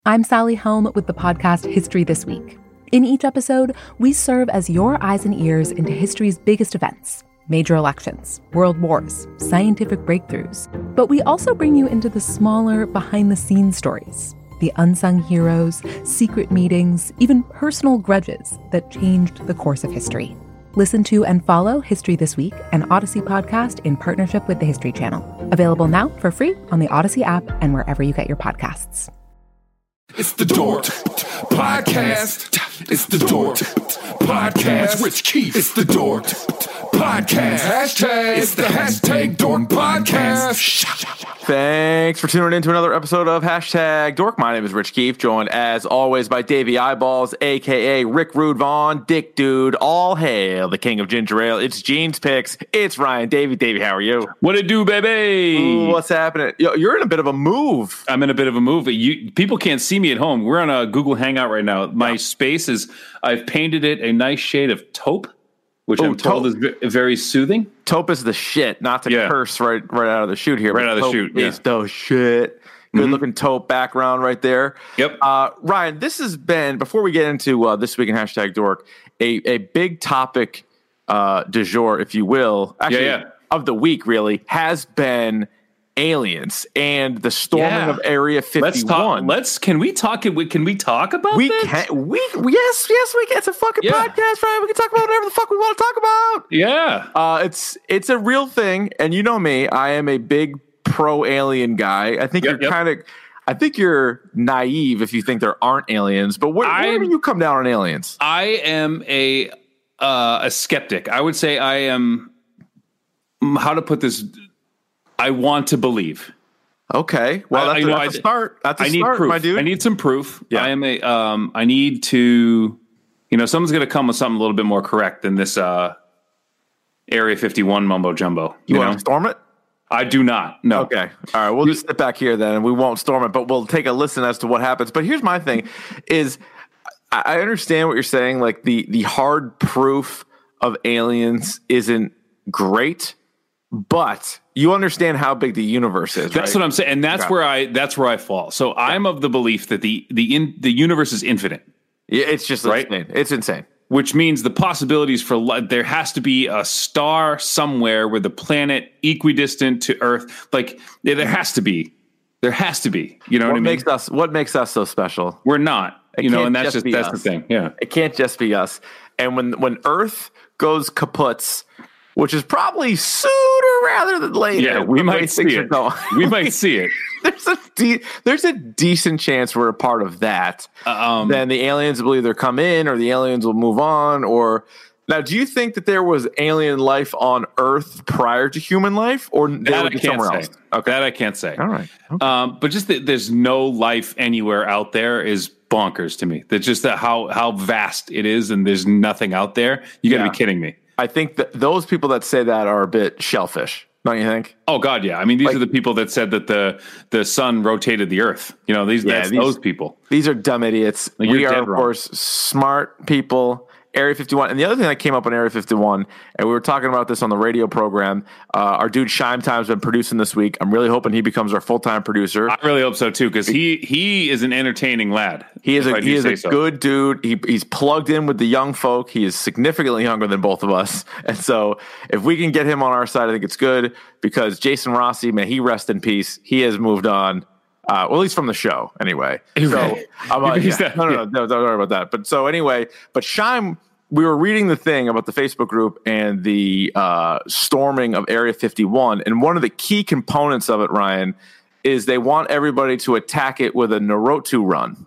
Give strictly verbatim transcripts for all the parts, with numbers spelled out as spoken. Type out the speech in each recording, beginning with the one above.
I'm Sally Helm with the podcast History This Week. In each episode, we serve as your eyes and ears into history's biggest events, major elections, world wars, scientific breakthroughs. But we also bring you into the smaller, behind-the-scenes stories, the unsung heroes, secret meetings, even personal grudges that changed the course of history. Listen to and follow History This Week, an Odyssey podcast in partnership with the History Channel. Available now for free on the Odyssey app and wherever you get your podcasts. It's the Dork Podcast. It's the Dork Podcast. Rich Keefe. It's the Dork Podcast. Hashtag. It's the hashtag Dork Podcast. Thanks for tuning in to another episode of Hashtag Dork. My name is Rich Keefe, joined as always by Davey Eyeballs, a k a. Rick Rude Vaughn, Dick Dude. All hail the king of ginger ale. It's Gene's Picks. It's Ryan. Davey. Davey, how are you? What it do, baby? Ooh, what's happening? Yo, you're in a bit of a move. I'm in a bit of a move. You, people can't see me at home. We're on a Google Hangout right now. My yeah. space is, I've painted it a nice shade of taupe, which Ooh, I'm told taupe. is very soothing. Taupe is the shit, not to yeah. curse right right out of the chute here. Right out of the chute, yeah. It's the shit. Good mm-hmm. looking taupe background right there. Yep. Uh, Ryan, this has been, before we get into uh, This Week in Hashtag Dork, a, a big topic uh, du jour, if you will, actually yeah, yeah. of the week really, has been aliens and the storming yeah. of Area fifty-one. Let's talk. Let's can we talk? Can we talk about we this? Can we? Yes, yes, we can. It's a fucking yeah. podcast, right? We can talk about whatever the fuck we want to talk about. Yeah, uh, it's it's a real thing, and you know me, I am a big pro alien guy. I think yep, you're yep. kind of. I think you're naive if you think there aren't aliens. But where, where do you come down on aliens? I am a uh, a skeptic. I would say I am. How to put this? I want to believe. Okay. Well, that's, I, you know, that's a start. That's a I need start, proof. my dude. I need some proof. Yeah. I am a. Um, I need to. You know, someone's going to come with something a little bit more correct than this uh, Area fifty-one mumbo jumbo. You, you want know? to storm it? I do not. No. Okay. All right. We'll just sit back here then, and we won't storm it, but we'll take a listen as to what happens. But here's my thing: is I understand what you're saying. Like the the hard proof of aliens isn't great. But you understand how big the universe is. That's right? what I'm saying, and that's okay. where I that's where I fall. So yeah. I'm of the belief that the the in, the universe is infinite. Yeah, it's just right. insane. It's insane. Which means the possibilities for life. There has to be a star somewhere with the planet equidistant to Earth. Like there has to be. There has to be. You know what, what I mean? Makes us what makes us so special? We're not. It you know, and that's just, just that's us. the thing. Yeah, it can't just be us. And when when Earth goes kaputs, which is probably sooner rather than later. Yeah, we might see it. We might see it. There's a de- there's a decent chance we're a part of that. Um, then the aliens will either come in, or the aliens will move on. Or now, do you think that there was alien life on Earth prior to human life, or they that were I can't somewhere say. else? Okay, that I can't say. All right, okay. um, but just that there's no life anywhere out there is bonkers to me. That's just that how how vast it is, and there's nothing out there. You got to yeah. be kidding me. I think that those people that say that are a bit shellfish, don't you think? Oh God, yeah. I mean, these like, are the people that said that the the sun rotated the Earth. You know, these yeah, that's these, those people. These are dumb idiots. Like, we are, of wrong. course, smart people. Area fifty-one. And the other thing that came up on Area fifty-one, and we were talking about this on the radio program, uh, our dude Shime Time's been producing this week. I'm really hoping he becomes our full-time producer. I really hope so too, because he he is an entertaining lad. He is a he is a so. good dude. He he's plugged in with the young folk. He is significantly younger than both of us. And so if we can get him on our side, I think it's good, because Jason Rossi, may he rest in peace. He has moved on. Uh, well, at least from the show, anyway. So, I'm, uh, yeah, that, no, no, no, no, don't worry about that. But so anyway, but Shime, we were reading the thing about the Facebook group and the uh, storming of Area fifty-one, and one of the key components of it, Ryan, is they want everybody to attack it with a Naruto run.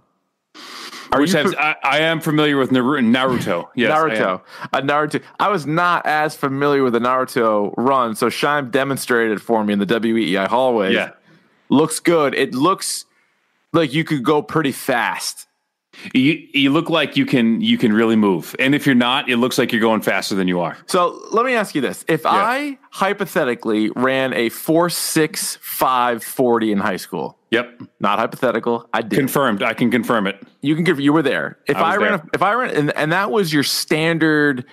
Are Which has, I, I am familiar with Naruto. Yes, Naruto. A Naruto. I was not as familiar with the Naruto run, so Shime demonstrated for me in the W E E I hallway. Yeah. Looks good. It looks like you could go pretty fast. You you look like you can you can really move, and if you're not, it looks like you're going faster than you are. So let me ask you this: if yeah. I hypothetically ran a four six five forty in high school, yep, not hypothetical, I did. Confirmed. I can confirm it. You can give. You were there. If I, I ran, there. A, if I ran, and, and that was your standard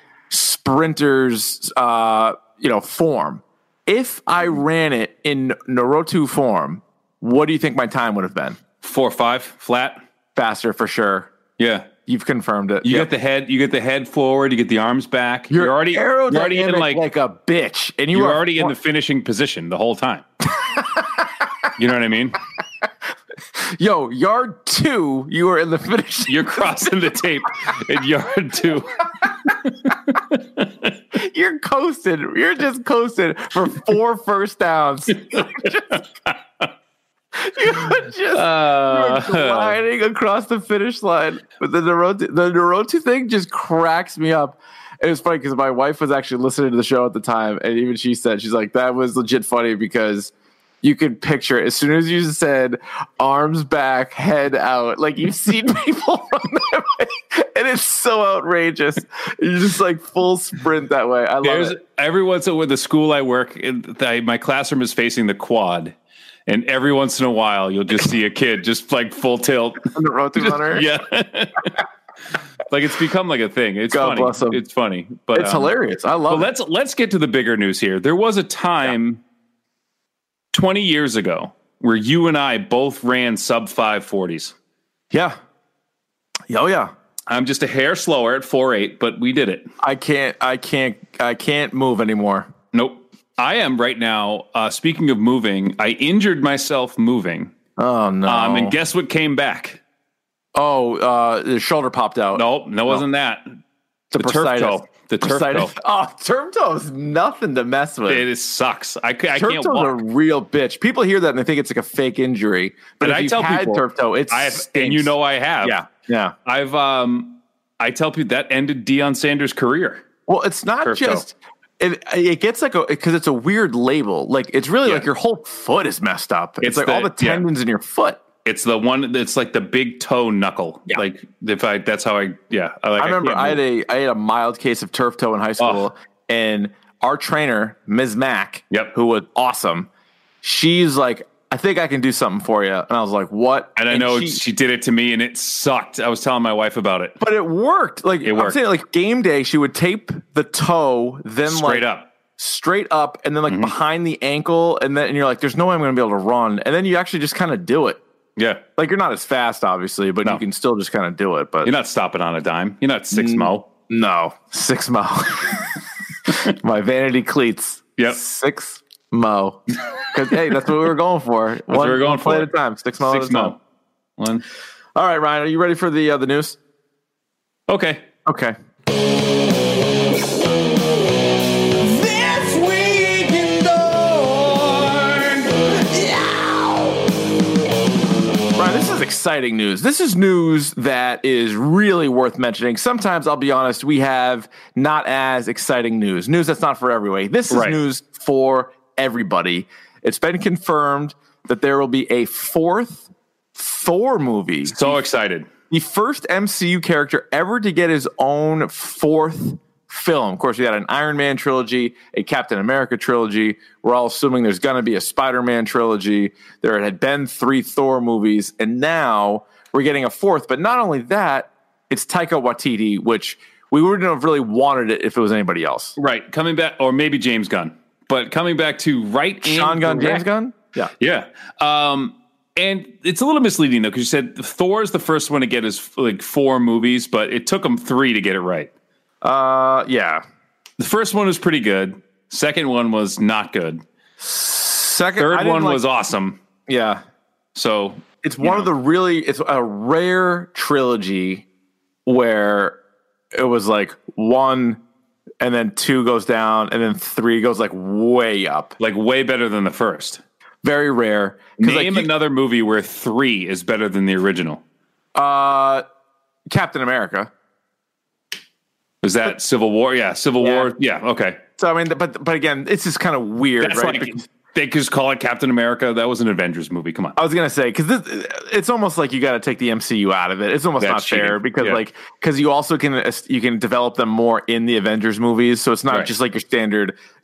sprinter's, uh, you know, form. If I ran it in Naruto form, what do you think my time would have been? Four or five flat. faster for sure. Yeah. You've confirmed it. You Yep. get the head, you get the head forward, you get the arms back. You're, You're already, you're already in like, like a bitch, and you you're are already in the finishing position the whole time. You know what I mean? Yo, yard two, you were in the finish. You're crossing the tape in yard two. You're coasting. You're just coasting for four first downs. You're just, you're just Uh, you're gliding across the finish line. But the Naruto, the Naruto thing just cracks me up. It was funny because my wife was actually listening to the show at the time, and even she said, she's like, that was legit funny because you could picture it. As soon as you said arms back, head out, like you've seen people run that way, and it's so outrageous. You're just like full sprint that way. I love There's, it. Every once in a while, the school I work in, I, my classroom is facing the quad, and every once in a while, you'll just see a kid just like full tilt. On the road to runner. Yeah. Like it's become like a thing. It's God funny. bless 'em. It's funny, but It's um, hilarious. I But love it. let's let's get to the bigger news here. There was a time twenty years ago where you and I both ran sub five forties. Yeah. Oh yeah. I'm just a hair slower at four eight, but we did it. I can't. I can't. I can't move anymore. Nope. I am right now. Uh, speaking of moving, I injured myself moving. Oh no. Um, and guess what came back? oh, uh, the shoulder popped out. Nope, no, wasn't that. the, The turf bursitis. toe. The turf Bursitis. toe. Oh, turf toe is nothing to mess with. It is sucks. I, ca- I turf can't toe's a walk. real bitch. People hear that and they think it's like a fake injury. But And if I you've tell had people- turf toe, it's I have, and you know I have. yeah, yeah. I've um, I tell people that ended Deion Sanders' career. Well, it's not Turf just. It, it gets like a because it's a weird label. Like it's really Yeah. like your whole foot is messed up. It's, It's like the- all the yeah. tendons in your foot. It's the one that's like the big toe knuckle. Yeah. Like if I, that's how I, yeah. I, like, I remember can't I, had move. a I had a mild case of turf toe in high school, Oh. and our trainer, Miz Mack, Yep. who was awesome, she's like, I think I can do something for you, and I was like, what? and I know she, she, did it to me, and it sucked. I was telling my wife about it. but it worked. Like It I'm worked. saying, like game day, she would tape the toe, then Straight like up. straight up, and then like Mm-hmm. behind the ankle, and then and you're like, there's no way I'm going to be able to run, and then you actually just kind of do it. Yeah. Like you're not as fast, obviously, but No. you can still just kind of do it. But You're not stopping on a dime. You're not six mo. no, six mo. My vanity cleats. Yep. Six mo. Because hey, that's what we were going for. That's what we were going play for. at a time. Six mo Six at a time. mo. One. All right, Ryan, are you ready for the uh, the news? Okay. Okay. This week in Ryan, this is exciting news. This is news that is really worth mentioning. Sometimes, I'll be honest, we have not as exciting news. News that's not for everybody. This is Right. news for everybody. It's been confirmed that there will be a fourth Thor movie. So excited. The first M C U character ever to get his own fourth film. Of course, we had an Iron Man trilogy, a Captain America trilogy. We're all assuming there's going to be a Spider-Man trilogy. There had been three Thor movies, and now we're getting a fourth. But not only that, it's Taika Waititi, which we wouldn't have really wanted it if it was anybody else. Right. Coming back, or maybe James Gunn. But coming back to right Sean and Gunn, direct. James Gunn? Yeah. Yeah. Um, and it's a little misleading, though, because you said Thor's the first one to get his like four movies, but it took him three to get it right. Uh, yeah. The first one was pretty good. Second one was not good. Second, Third I didn't one like- was awesome. yeah. So It's you one know. of the really, it's a rare trilogy where it was like one and then two goes down and then three goes like way up. like way better than the first. Very rare. 'Cause, Name like, you- another movie where three is better than the original. uh, Captain America. Is that Civil War? Yeah, Civil Yeah. War. Yeah, okay. So, I mean, but, but again, it's just kind of weird, That's right? like Because- they could just call it Captain America. That was an Avengers movie. Come on. I was gonna say because it's almost like you got to take the M C U out of it. It's almost That's not fair cheating. because Yeah. like because you also can you can develop them more in the Avengers movies, so it's not Right. just like your standard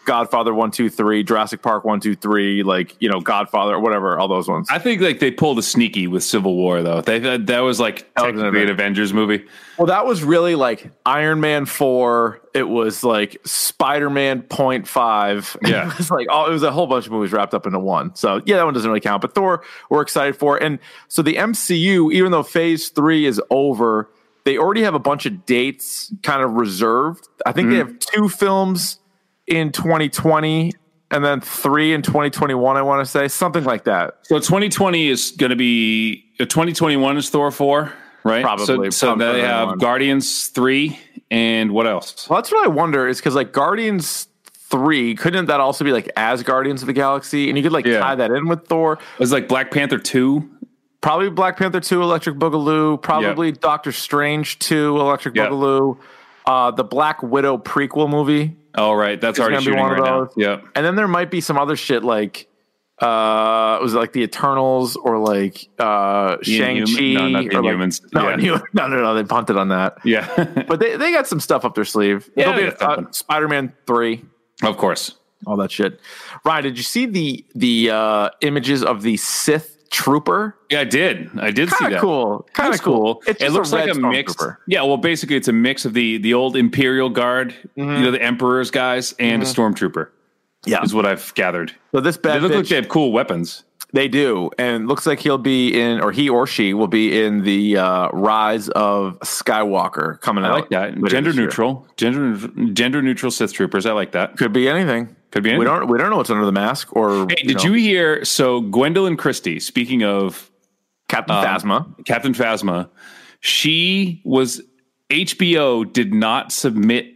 Godfather one, two, three, Jurassic Park one, two, three, like, you know, Godfather or whatever, all those ones. I think like they pulled a sneaky with Civil War though. They that was like That was technically an Avengers movie. Well, that was really like Iron Man four. It was like Spider-Man point five. Yeah. It was like, oh, it was a whole bunch of movies wrapped up into one. So yeah, that one doesn't really count. But Thor, we're excited for. And so the M C U, even though phase three is over, they already have a bunch of dates kind of reserved. I think mm-hmm. they have two films in twenty twenty and then three in twenty twenty-one, I want to say. Something like that. So twenty twenty is going to be, uh, twenty twenty-one is Thor four, right? Probably. So, so probably they have one. Guardians three and what else? Well, that's what I wonder is because like Guardians three, couldn't that also be like as Guardians of the Galaxy? And you could like yeah. tie that in with Thor. It was like Black Panther two. Probably Black Panther two, Electric Boogaloo. Probably yep. Doctor Strange two, Electric yep. Boogaloo. Uh, the Black Widow prequel movie. Oh, right. That's already shooting right now. Yeah. And then there might be some other shit like, uh, was it like the Eternals or like uh, Shang-Chi? No, not the Inhumans. Like, no, yeah. no, no, no. They punted on that. Yeah. But they, they got some stuff up their sleeve. Yeah, It'll be uh, Spider-Man three. Of course. All that shit. Ryan, did you see the, the uh, images of the Sith Trooper? Yeah, I did. I did Kinda see that. Cool. Kind of cool. cool. It looks a like a mix. Yeah, well, basically, it's a mix of the the old Imperial Guard, mm-hmm. you know, the Emperor's guys, and mm-hmm. a Stormtrooper. Yeah, is what I've gathered. So this bad they look bitch, like they have cool weapons. They do, and looks like he'll be in, or he or she will be in the uh, Rise of Skywalker coming I out. I like that. Gender neutral, gender gender neutral Sith troopers. I like that. Could be anything. Could be anything. We don't we don't know what's under the mask. Or hey, you did know. you hear? So Gwendolyn Christie, speaking of Captain um, Phasma, Captain Phasma, she was H B O did not submit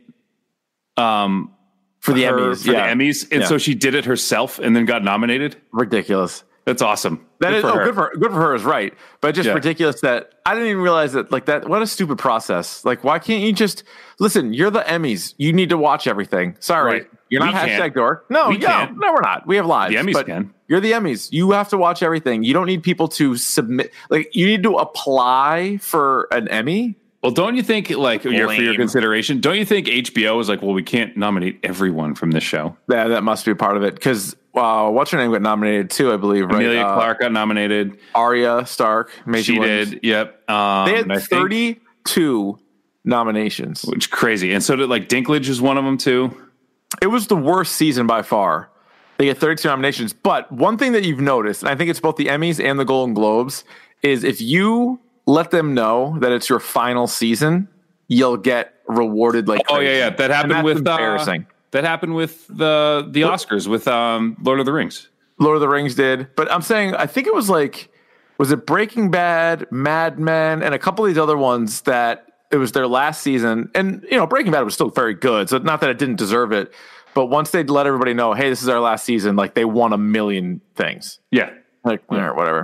um for the her, Emmys, for yeah. the Emmys, and yeah. so she did it herself and then got nominated. Ridiculous. That's awesome. That good is for oh, her. good for good for her is right, but just Yeah. ridiculous that I didn't even realize that. Like that, what a stupid process. Like, why can't you just listen? You're the Emmys. You need to watch everything. Sorry, Right. you're not We hashtag can't. dork. No, We yeah, can't. no, we're not. We have lives. The Emmys but can. You're the Emmys. You have to watch everything. You don't need people to submit. Like, you need to apply for an Emmy. Well, don't you think, like, your, for your Lame. consideration, don't you think H B O is like, well, we can't nominate everyone from this show? Yeah, that must be part of it because uh, what's her name got nominated too, I believe. Right? Amelia uh, Clark got nominated. Arya Stark. Maisie She Williams. did. Yep. Um, They and I had think- thirty-two nominations. which is crazy. And so did like Dinklage is one of them too. It was the worst season by far. They get thirty-two nominations. But one thing that you've noticed, and I think it's both the Emmys and the Golden Globes, is if you let them know that it's your final season, you'll get rewarded like Oh crazy. yeah, yeah. That happened And that's with uh, embarrassing. that happened with the the Oscars with um, Lord of the Rings. Lord of the Rings did. But I'm saying, I think it was like, was it Breaking Bad, Mad Men, and a couple of these other ones that it was their last season. And, you know, Breaking Bad was still very good. So not that it didn't deserve it. But once they'd let everybody know, hey, this is our last season, like they won a million things. Yeah. Like, all right, whatever.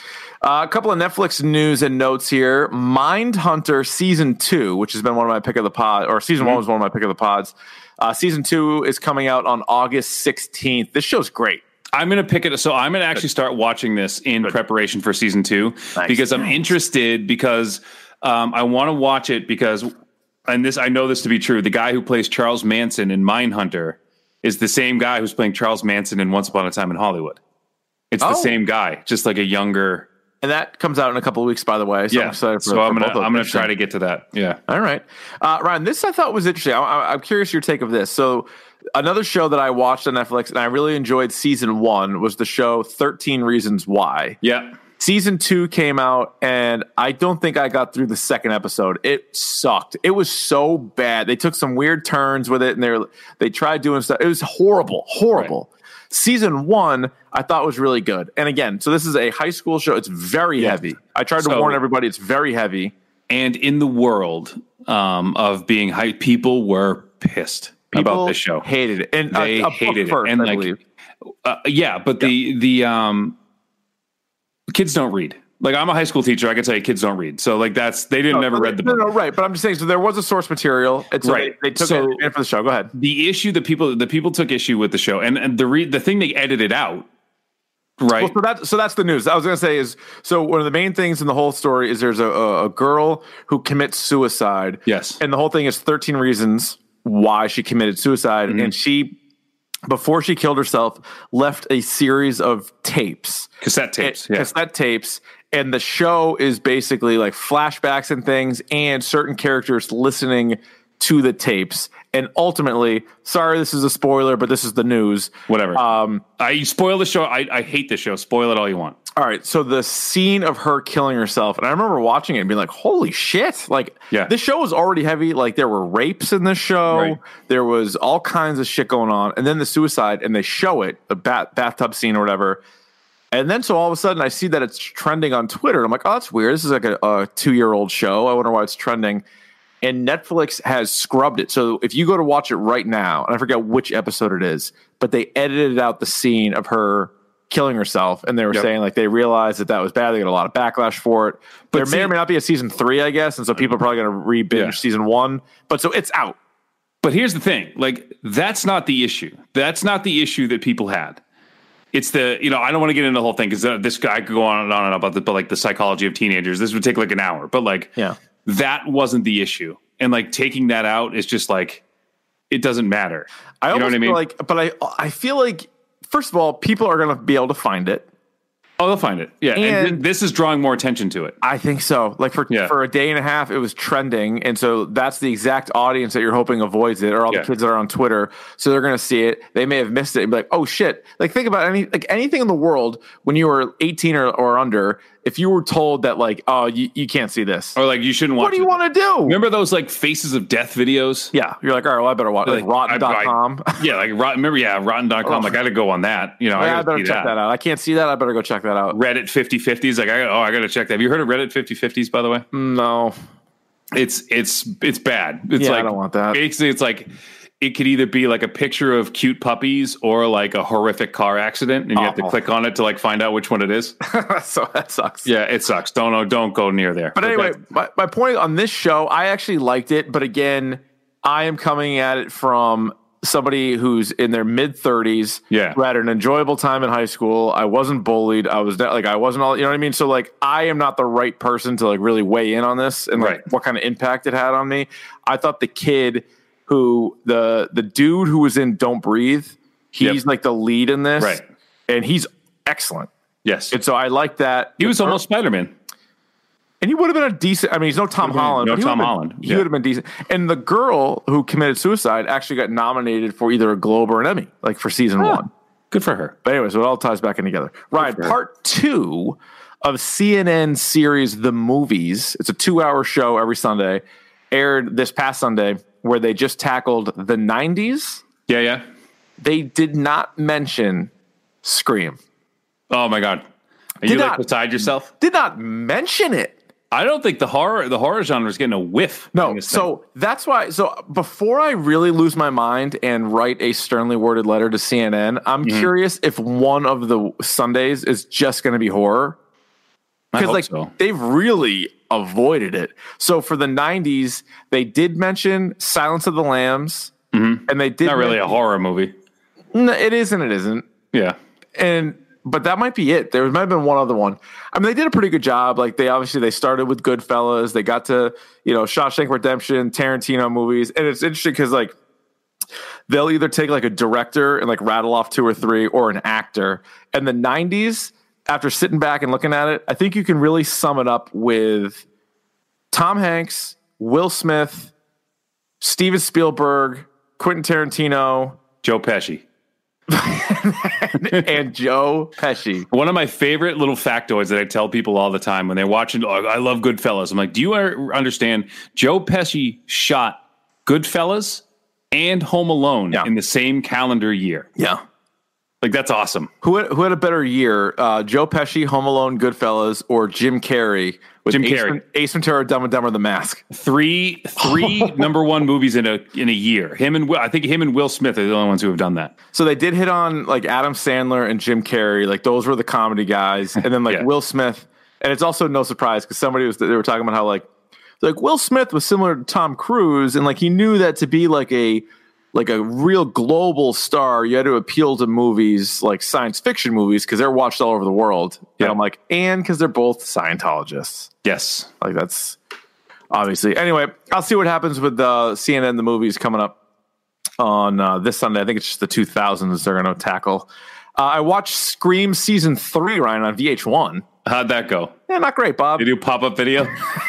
Uh, a couple of Netflix news and notes here. Mindhunter season two, which has been one of my pick of the pod, or season mm-hmm. one was one of my pick of the pods. Uh, season two is coming out on August sixteenth. This show's great. I'm going to pick it. So I'm going to actually start watching this in Good. preparation for season two Nice. because I'm Nice. interested because um, I want to watch it because, and this, I know this to be true. The guy who plays Charles Manson in Mindhunter is the same guy who's playing Charles Manson in Once Upon a Time in Hollywood. It's the Oh. same guy, just like a younger. And that comes out in a couple of weeks, by the way. So Yeah. I'm excited for, so for I'm going both to, of I'm them. going to try to get to that. Yeah. All right. Uh, Ryan, this I thought was interesting. I, I, I'm curious your take of this. So another show that I watched on Netflix and I really enjoyed season one was the show thirteen Reasons Why. Yeah. Season two came out, and I don't think I got through the second episode. It sucked. It was so bad. They took some weird turns with it, and they were, they tried doing stuff. It was horrible, horrible. Right. Season one, I thought was really good. And again, so this is a high school show. It's very Yeah. heavy. I tried to So- warn everybody. It's very heavy. And in the world um, of being hype, people were pissed People about this show. hated it, and They a, a hated book first, it, and I like, believe. uh, yeah, but the the um, kids don't read. Like I'm a high school teacher, I can tell you, kids don't read. So like that's they didn't No, never no, read the no, book. no, right? But I'm just saying. So there was a source material, and so Right. they, they took So- it in for the show. Go ahead. The issue that people the people took issue with the show, and, and the re, the thing they edited out, right? Well, so that's so that's the news. I was going to say is so one of the main things in the whole story is there's a, a, a girl who commits suicide. Yes. And the whole thing is thirteen reasons why she committed suicide, Mm-hmm. and she before she killed herself, left a series of tapes, cassette tapes, and, yeah. cassette tapes. And the show is basically like flashbacks and things and certain characters listening to the tapes. And ultimately, sorry, this is a spoiler, but this is the news. Whatever. Um, I you spoil the show. I, I hate the show. Spoil it all you want. All right. So the scene of her killing herself, and I remember watching it and being like, holy shit. Like, yeah. This show was already heavy. Like, there were rapes in this show. Right. There was all kinds of shit going on. And then the suicide, and they show it, the bat, bathtub scene or whatever. And then so all of a sudden I see that it's trending on Twitter. I'm like, oh, that's weird. This is like a, a two-year-old show. I wonder why it's trending. And Netflix has scrubbed it. So if you go to watch it right now, and I forget which episode it is, but they edited out the scene of her killing herself. And they were yep. saying like they realized that that was bad. They got a lot of backlash for it. But there see, may or may not be a season three, I guess. And so people are probably going to re-binge yeah. season one. But so it's out. But here's the thing. Like, that's not the issue. That's not the issue that people had. It's the, you know, I don't want to get into the whole thing because uh, this guy could go on and on and on about the, but like the psychology of teenagers. This would take like an hour, but like, yeah, that wasn't the issue. And like taking that out is just like, it doesn't matter. I you know what I mean? Feel like, but I, I feel like, first of all, people are going to be able to find it. Oh, they'll find it. Yeah. And, and th- this is drawing more attention to it. I think so. Like for yeah. for a day and a half, it was trending. And so that's the exact audience that you're hoping avoids it, or all yeah. the kids that are on Twitter. So they're going to see it. They may have missed it and be like, oh shit. Like think about any, like anything in the world when you were eighteen or, or under, if you were told that like, oh, you, you can't see this. Or like you shouldn't watch What do you it. want to do? Remember those like Faces of Death videos? Yeah. You're like, all right, well, I better watch like, like rotten dot com. Yeah. Like rotten, remember, yeah, rotten dot com. Oh. Like I got to go on that. You know, yeah, I, I, I better check that. that out. I can't see that. I better go check that out. Reddit fifty fifties. Like, I, oh, I got to check that. Have you heard of Reddit fifty fifties, by the way? No. It's, it's, it's bad. It's yeah, like, I don't want that. Basically, it's like, it could either be like a picture of cute puppies or like a horrific car accident, and you oh. have to click on it to like find out which one it is. So that sucks. Yeah, it sucks. Don't don't go near there. But anyway, my, my point on this show, I actually liked it, but again, I am coming at it from somebody who's in their mid thirties. Yeah, who had an enjoyable time in high school. I wasn't bullied. I was like, I wasn't all, you know what I mean? So like, I am not the right person to like really weigh in on this and like right. what kind of impact it had on me. I thought the kid who the the dude who was in Don't Breathe, he's yep. like the lead in this, right? And he's excellent. Yes, and so I like that. He was almost Spider-Man, and he would have been a decent. I mean, he's no Tom Holland. No but he Tom been, Holland. He yeah. would have been decent. And the girl who committed suicide actually got nominated for either a Globe or an Emmy, like for season oh, one. Good for her. But anyway, so it all ties back in together. Ryan, part two of C N N series The Movies. It's a two-hour show every Sunday. Aired this past Sunday, where they just tackled the nineties. Yeah, yeah. They did not mention Scream. Oh my God. Are did you not, like beside yourself? Did not mention it. I don't think the horror the horror genre is getting a whiff. No, so thing. That's why. So before I really lose my mind and write a sternly worded letter to C N N, I'm mm-hmm. curious if one of the Sundays is just going to be horror. Because like so. They've really avoided it. So for the nineties, they did mention Silence of the Lambs, mm-hmm. and they did not really mention, a horror movie. No, it is and it isn't. Yeah, and but that might be it. There might have been one other one. I mean, they did a pretty good job. Like they obviously they started with Goodfellas. They got to you know Shawshank Redemption, Tarantino movies, and it's interesting because like they'll either take like a director and like rattle off two or three, or an actor. And the nineties. After sitting back and looking at it, I think you can really sum it up with Tom Hanks, Will Smith, Steven Spielberg, Quentin Tarantino, Joe Pesci. and, and Joe Pesci. One of my favorite little factoids that I tell people all the time when they're watching, oh, I love Goodfellas. I'm like, do you understand? Joe Pesci shot Goodfellas and Home Alone yeah. in the same calendar year. Yeah. Like, that's awesome. Who had, who had a better year, uh, Joe Pesci, Home Alone, Goodfellas, or Jim Carrey with Jim Ace, Carrey. Ace Ventura, Dumb and Dumber, The Mask? Three three number one movies in a in a year. Him and Will, I think him and Will Smith are the only ones who have done that. So they did hit on like Adam Sandler and Jim Carrey. Like those were the comedy guys, and then like yeah. Will Smith. And it's also no surprise because somebody was they were talking about how like like Will Smith was similar to Tom Cruise, and like he knew that to be like a like a real global star, you had to appeal to movies like science fiction movies because they're watched all over the world. Yeah. And I'm like, and because they're both Scientologists. Yes. Like that's obviously. Anyway, I'll see what happens with uh, C N N, the movies coming up. on uh, this Sunday. I think it's just the two thousands they're going to tackle. Uh, I watched Scream season three, Ryan, on V H one. How'd that go? Yeah, not great, Bob. They do pop-up video?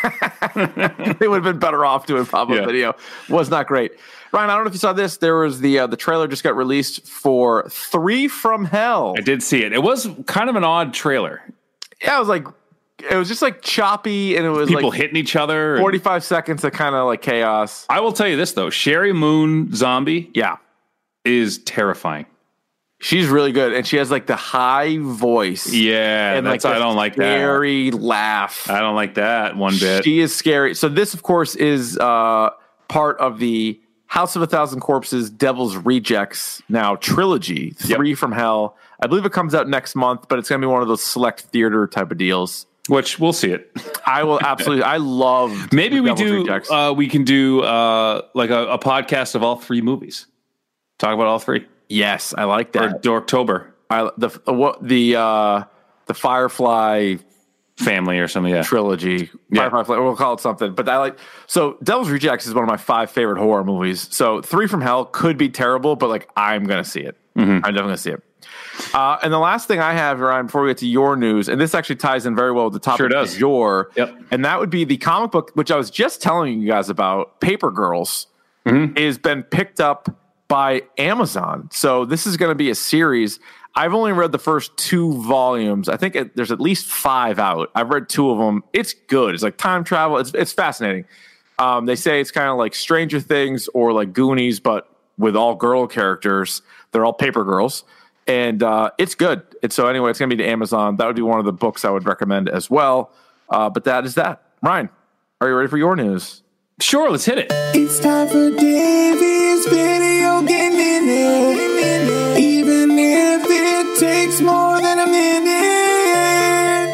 They would have been better off doing pop-up Yeah. video. Was not great. Ryan, I don't know if you saw this. There was the uh, the trailer just got released for Three from Hell. I did see it. It was kind of an odd trailer. Yeah, it was like it was just like choppy, and it was People like hitting each other. and- forty-five seconds of kind of like chaos. I will tell you this, though. Sherry Moon Zombie Yeah. is terrifying. She's really good, and she has like the high voice. Yeah, and that's like I don't like that. scary laugh. I don't like that one bit. She is scary. So this, of course, is uh, part of the House of a Thousand Corpses, Devil's Rejects now trilogy. Three from Hell. I believe it comes out next month, but it's going to be one of those select theater type of deals. Which we'll see it. I will absolutely. I love. Maybe we Devil's do. Rejects. Uh, we can do uh, like a, a podcast of all three movies. Talk about all three. Yes, I like that. Or October I, the what the uh, the Firefly family or something. Yeah. trilogy. Yeah. Firefly, we'll call it something. But I like so Devil's Rejects is one of my five favorite horror movies. So Three from Hell could be terrible, but like I'm gonna see it. Mm-hmm. I'm definitely gonna see it. Uh, and the last thing I have, Ryan, before we get to your news, and this actually ties in very well with the topic Sure does. du jour, Yep. and that would be the comic book, which I was just telling you guys about, Paper Girls, Mm-hmm. has been picked up by Amazon. So this is going to be a series. I've only read the first two volumes. I think it, there's at least five out. I've read two of them. It's good. It's like time travel. It's it's fascinating. Um, they say it's kind of like Stranger Things or like Goonies, but with all girl characters. They're all paper girls. And uh, it's good. And so anyway, it's going to be to Amazon. That would be one of the books I would recommend as well. Uh, but that is that. Ryan, are you ready for your news? Sure, let's hit it. It's time for Davey's Video Game Minute. Even if it takes more than a minute.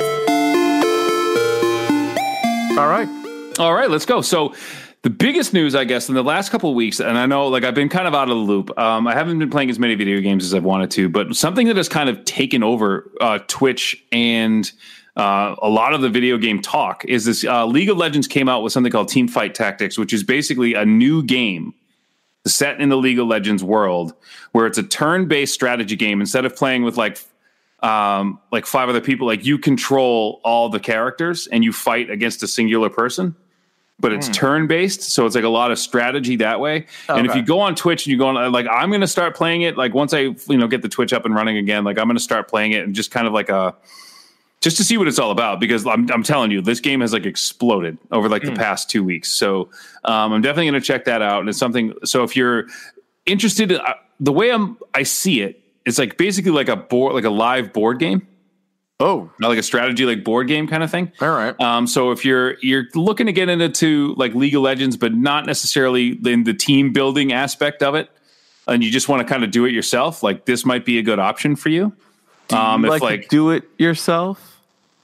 All right. All right, let's go. So the biggest news, I guess, in the last couple of weeks, and I know like I've been kind of out of the loop. Um, I haven't been playing as many video games as I've wanted to, but something that has kind of taken over uh, Twitch and uh, a lot of the video game talk is this uh, League of Legends came out with something called Teamfight Tactics, which is basically a new game set in the League of Legends world where it's a turn-based strategy game. Instead of playing with like um, like five other people, like you control all the characters and you fight against a singular person. But it's turn-based, so it's like a lot of strategy that way. And if Okay. you go on Twitch and you go on, like, I'm going to start playing it. Like, once I, you know, get the Twitch up and running again, like, I'm going to start playing it and just kind of like a, just to see what it's all about. Because I'm, I'm telling you, this game has like exploded over like the past two weeks. So um, I'm definitely going to check that out. And it's something. So if you're interested, uh, the way I'm, I see it, it's like basically like a board, like a live board game. Oh, Not like a strategy, like board game kind of thing. all right. Um, so if you're you're looking to get into like League of Legends, but not necessarily in the team building aspect of it, and you just want to kind of do it yourself, like this might be a good option for you. Um, You if like, like, to do it yourself?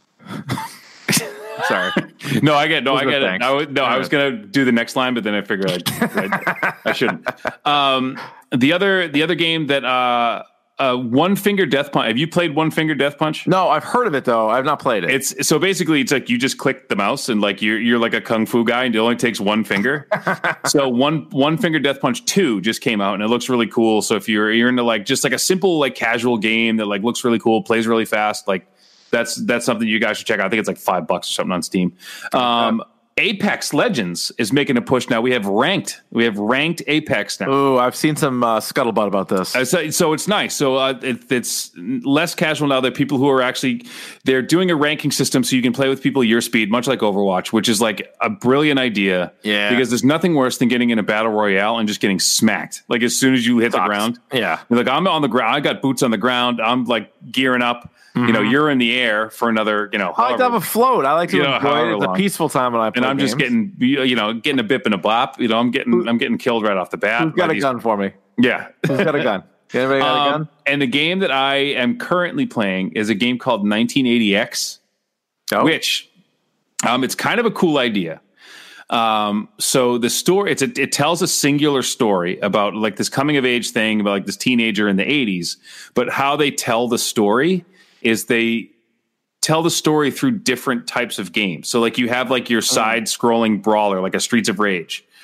Sorry. no, I get no, I Those are get it. thanks. I was, no, I was gonna do the next line, but then I figured I'd, I'd, I shouldn't. Um, the other the other game that uh, uh, One Finger Death Punch. Have you played One Finger Death Punch? No, I've heard of it though. I've not played it. It's so basically it's like you just click the mouse and like you're you're like a kung fu guy and it only takes one finger. So one one finger death punch two just came out and it looks really cool. So if you're you're into like just like a simple like casual game that like looks really cool, plays really fast, like that's that's something you guys should check out. I think it's like five bucks or something on Steam. Um, Apex Legends is making a push now. We have ranked. We have ranked Apex now. Oh, I've seen some uh, scuttlebutt about this. Uh, so, so it's nice. So uh, it, it's less casual now. There are people who are actually they're doing a ranking system so you can play with people your speed, much like Overwatch, which is like a brilliant idea. Yeah. Because there's nothing worse than getting in a battle royale and just getting smacked. Like as soon as you hit the Sucks. ground, Yeah. you're like I'm on the ground. I got boots on the ground. I'm like gearing up. You know, you're in the air for another. You know, I like to have however- a float. I like to You know, enjoy however it. It's a long. peaceful time when I play and I'm just games. getting you know getting a bip and a bop. You know, I'm getting I'm getting killed right off the bat. Who's got by a these- gun for me? Yeah. Who's got a gun? Anybody got a Um, gun? and the game that I am currently playing is a game called nineteen eighty X, No. which um, it's kind of a cool idea. Um, so the story, it's a, it tells a singular story about like this coming of age thing about like this teenager in the eighties, but how they tell the story is they tell the story through different types of games. So like you have like your side scrolling brawler, like a Streets of Rage.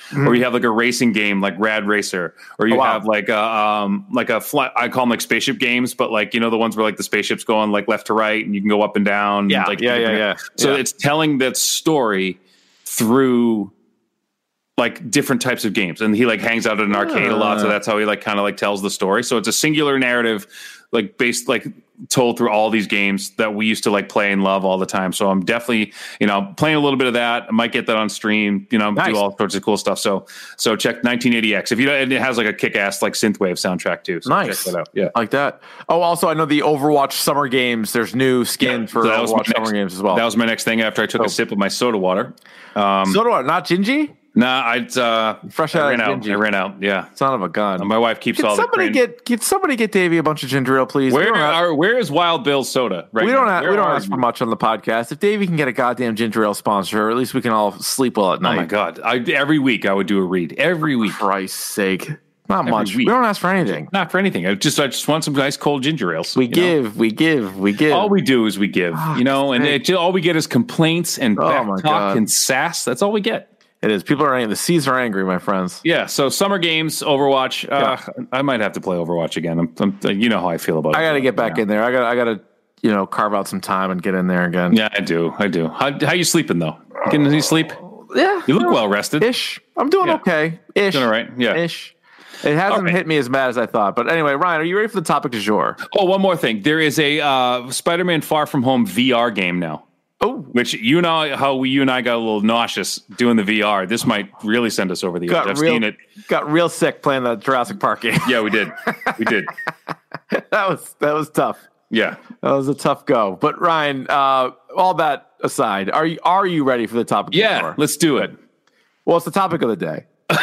or you have like a racing game like Rad Racer, or you Oh, wow. have like a um like a fly, I call them like spaceship games, but like you know the ones where like the spaceship's going like left to right and you can go up and down. Yeah, like yeah, yeah, yeah. So Yeah. it's telling that story through like different types of games, and he like hangs out at an arcade a lot, so that's how he like kind of like tells the story. So it's a singular narrative, like based like told through all these games that we used to like play and love all the time. So I'm definitely you know playing a little bit of that. I might get that on stream, you know, Nice. do all sorts of cool stuff. So so check nineteen eighty X if you and it has like a kick ass like synthwave soundtrack too. So Nice. check that out. Yeah. Like that. Oh, also, I know the Overwatch Summer Games. There's new skin for So that was my Overwatch Summer next- Games as well. That was my next thing after I took Oh. a sip of my soda water. Um, so do I. Not Gingy? nah, I uh, Fresh I out ran of out. Gingy. I ran out. Yeah. Son of a gun. My wife keeps Can all somebody the cran- get can somebody get Davey a bunch of ginger ale, please? Where we don't have, are where is Wild Bill's soda? Right we don't, now? have, Where we don't are ask you? for much on the podcast. If Davey can get a goddamn ginger ale sponsor, at least we can all sleep well at Oh night. my god! I, every week I would do a read. Every week, Christ's sake. Not Every much. week. We don't ask for anything. not for anything. I just I just want some nice cold ginger ales. We you know? give, we give, we give. All we do is we give. You know, and sake. it, all we get is complaints and Oh back my talk God. and sass. That's all we get. It is. People are angry. The seas are angry, my friends. Yeah. So summer games, Overwatch. Uh, I might have to play Overwatch again. I'm, I'm, you know how I feel about it. I got to get back in there. I got. I got to, you know, carve out some time and get in there again. Yeah, I do. I do. How how you sleeping though? Getting any sleep? yeah. You look well rested. Ish. I'm doing Yeah. okay. Ish. Doing all right. Yeah. Ish. It hasn't right. hit me as bad as I thought. But anyway, Ryan, are you ready for the topic du jour? Oh, one more thing. There is a uh, Spider-Man Far From Home V R game now. Oh, Which you know how we you and I got a little nauseous doing the V R. This might really send us over the edge. got I've real, seen it. got real sick playing the Jurassic Park game. Yeah, we did. We did. that was that was tough. Yeah. That was a tough go. But Ryan, uh, all that aside, are you are you ready for the topic? du Yeah. jour? Let's do it. Well, it's the topic of the day.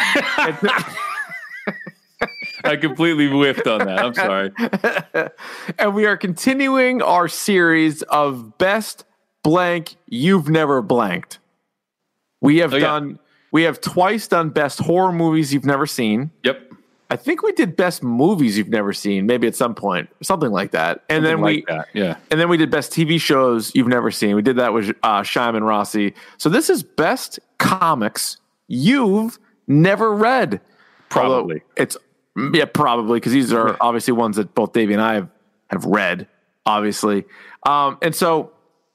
I completely whiffed on that. I'm sorry. And we are continuing our series of best blank you've never blanked. We have Oh, yeah. done we have twice done best horror movies you've never seen. Yep. I think we did best movies you've never seen, maybe at some point, something like that. And then Something we like that. Yeah. and then we did best T V shows you've never seen. We did that with uh Shyam and Rossi. So this is best comics you've never read. Probably. Although it's yeah, probably because these are obviously ones that both Davey and I have, have read, obviously. Um, and so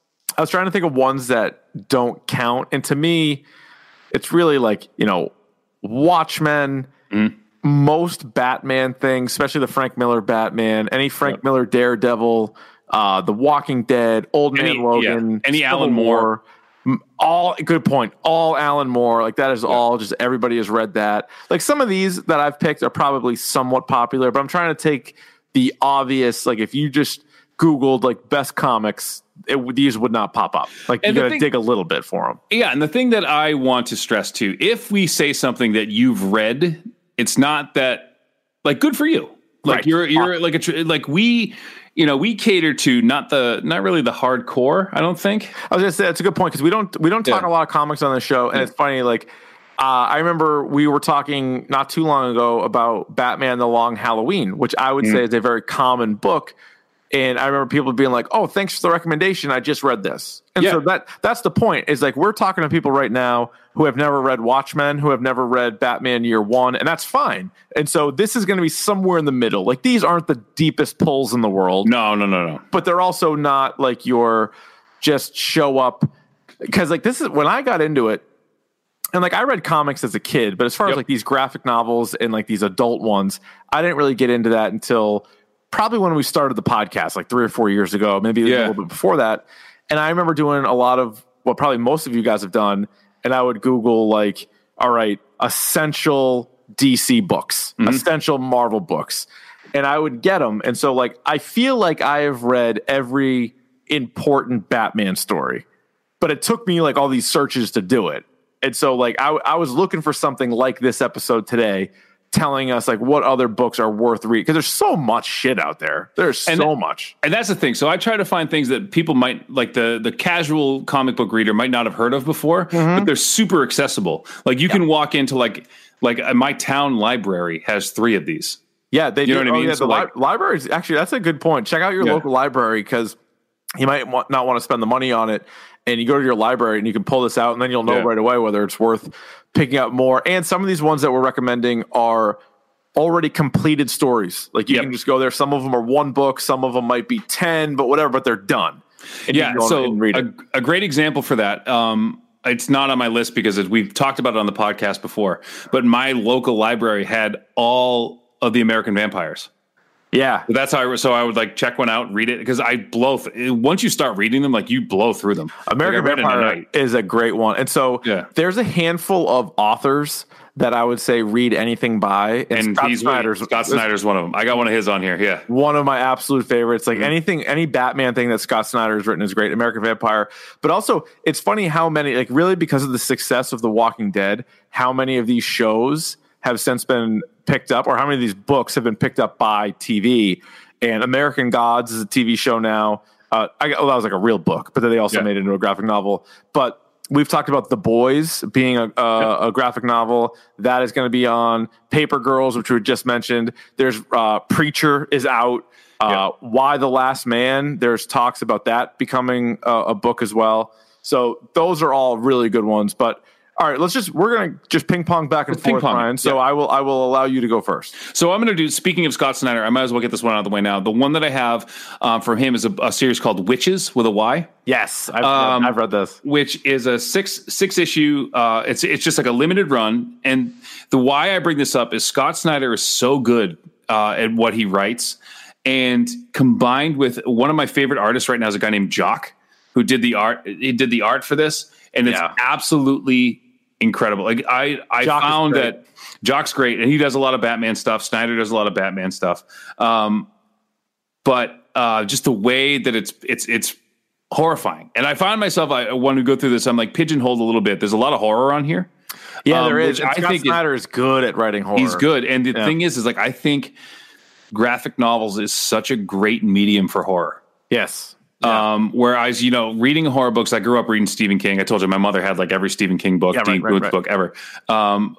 I was trying to think of ones that don't count. And to me, it's really like, you know, Watchmen, Mm. most Batman things, especially the Frank Miller Batman, any Frank Yep. Miller Daredevil, uh, The Walking Dead, Old Man Any- Logan, yeah, any Civil Alan Moore. M- all good point. All Alan Moore, like that is all just everybody has read that. Like some of these that I've picked are probably somewhat popular, but I'm trying to take the obvious. Like if you just Googled like best comics, it, would- these would not pop up. Like you And the got to thing- dig a little bit for them. Yeah, and the thing that I want to stress too, if we say something that you've read, it's not that like good for you. Like Right. you're you're like a tr- like we you know we cater to not the not really the hardcore. I don't think. I was gonna say that's a good point because we don't we don't talk Yeah. a lot of comics on the show, and it's funny. Like uh, I remember we were talking not too long ago about Batman: The Long Halloween, which I would say is a very common book. And I remember people being like, "Oh, thanks for the recommendation. I just read this." And Yeah. so that that's the point. Is like we're talking to people right now who have never read Watchmen, who have never read Batman Year One, and that's fine. And so this is going to be somewhere in the middle. Like these aren't the deepest pulls in the world, No, no, no, no. but they're also not like your just show up because like this is when I got into it. And like I read comics as a kid, but as far as Yep. like these graphic novels and like these adult ones, I didn't really get into that until probably when we started the podcast, like three or four years ago, maybe a Yeah. little bit before that. And I remember doing a lot of what probably most of you guys have done. And I would Google like, all right, essential D C books, essential Marvel books. And I would get them. And so like, I feel like I have read every important Batman story, but it took me like all these searches to do it. And so like, I, I was looking for something like this episode today, telling us like what other books are worth reading. Cause there's so much shit out there. There's And- so much. And that's the thing. So I try to find things that people might like the the casual comic book reader might not have heard of before, but they're super accessible. Like you can walk into like like uh, my town library has three of these. Yeah. They You know do. what I Oh, mean? yeah, So, the li- like- libraries, actually, that's a good point. Check out your Yeah. local library. Cause you might want, not want to spend the money on it. and you go to your library and you can pull this out, and then you'll know Yeah. right away whether it's worth picking up more. And some of these ones that we're recommending are already completed stories. Like you Yep. can just go there. Some of them are one book, some of them might be ten, but whatever, but they're done. And you Yeah, can go so and read it. a, a great example for that. Um, it's not on my list because it, we've talked about it on the podcast before, but my local library had all of the American Vampires. Yeah. So that's how I, so I would like check one out, read it, because I blow, th- once you start reading them, like you blow through them. American like, I read it in a Vampire night. is a great one. And so Yeah. there's a handful of authors that I would say read anything by. And, And Scott he's Snyder's Scott Snyder's one of them. I got one of his on here. Yeah. one of my absolute favorites. Like Mm-hmm. anything, any Batman thing that Scott Snyder has written is great. American Vampire. But also, it's funny how many, like really because of the success of The Walking Dead, how many of these shows have since been picked up, or how many of these books have been picked up by T V. And American Gods is a T V show now. Uh, I, well, that was like a real book, but then they also Yeah. made it into a graphic novel. But we've talked about The Boys being a, a, a graphic novel. That is going to be on. Paper Girls, which we just mentioned. There's uh, Preacher is out. Uh, Why the Last Man? There's talks about that becoming a, a book as well. So those are all really good ones. But all right, let's just we're gonna just ping pong back and Let's ping forth, pong. Ryan. So Yeah. I will I will allow you to go first. So I'm going to do, speaking of Scott Snyder, I might as well get this one out of the way now. The one that I have um, from him is a, a series called Witches with a Y. Yes, I've, Um, I've read this. Which is a six six issue. Uh, it's it's just like a limited run, and the why I bring this up is Scott Snyder is so good uh, at what he writes, and combined with one of my favorite artists right now is a guy named Jock, who did the art. He did the art for this, and it's Yeah. absolutely incredible. Like I I Jock is found great. that Jock's great, and he does a lot of Batman stuff. Snyder does a lot of Batman stuff, um, but uh, just the way that it's it's it's. horrifying. And I find myself, I want to go through this, I'm like pigeonholed a little bit. There's a lot of horror on here. Yeah, um, there is. which And I Scott think is- Snyder is good at writing horror. He's good. And the Yeah. thing is, is like, I think graphic novels is such a great medium for horror. Yes. Um, whereas, you know, reading horror books, I grew up reading Stephen King. I told you my mother had like every Stephen King book, Yeah, right, Dean right, Koontz right. book ever. Um,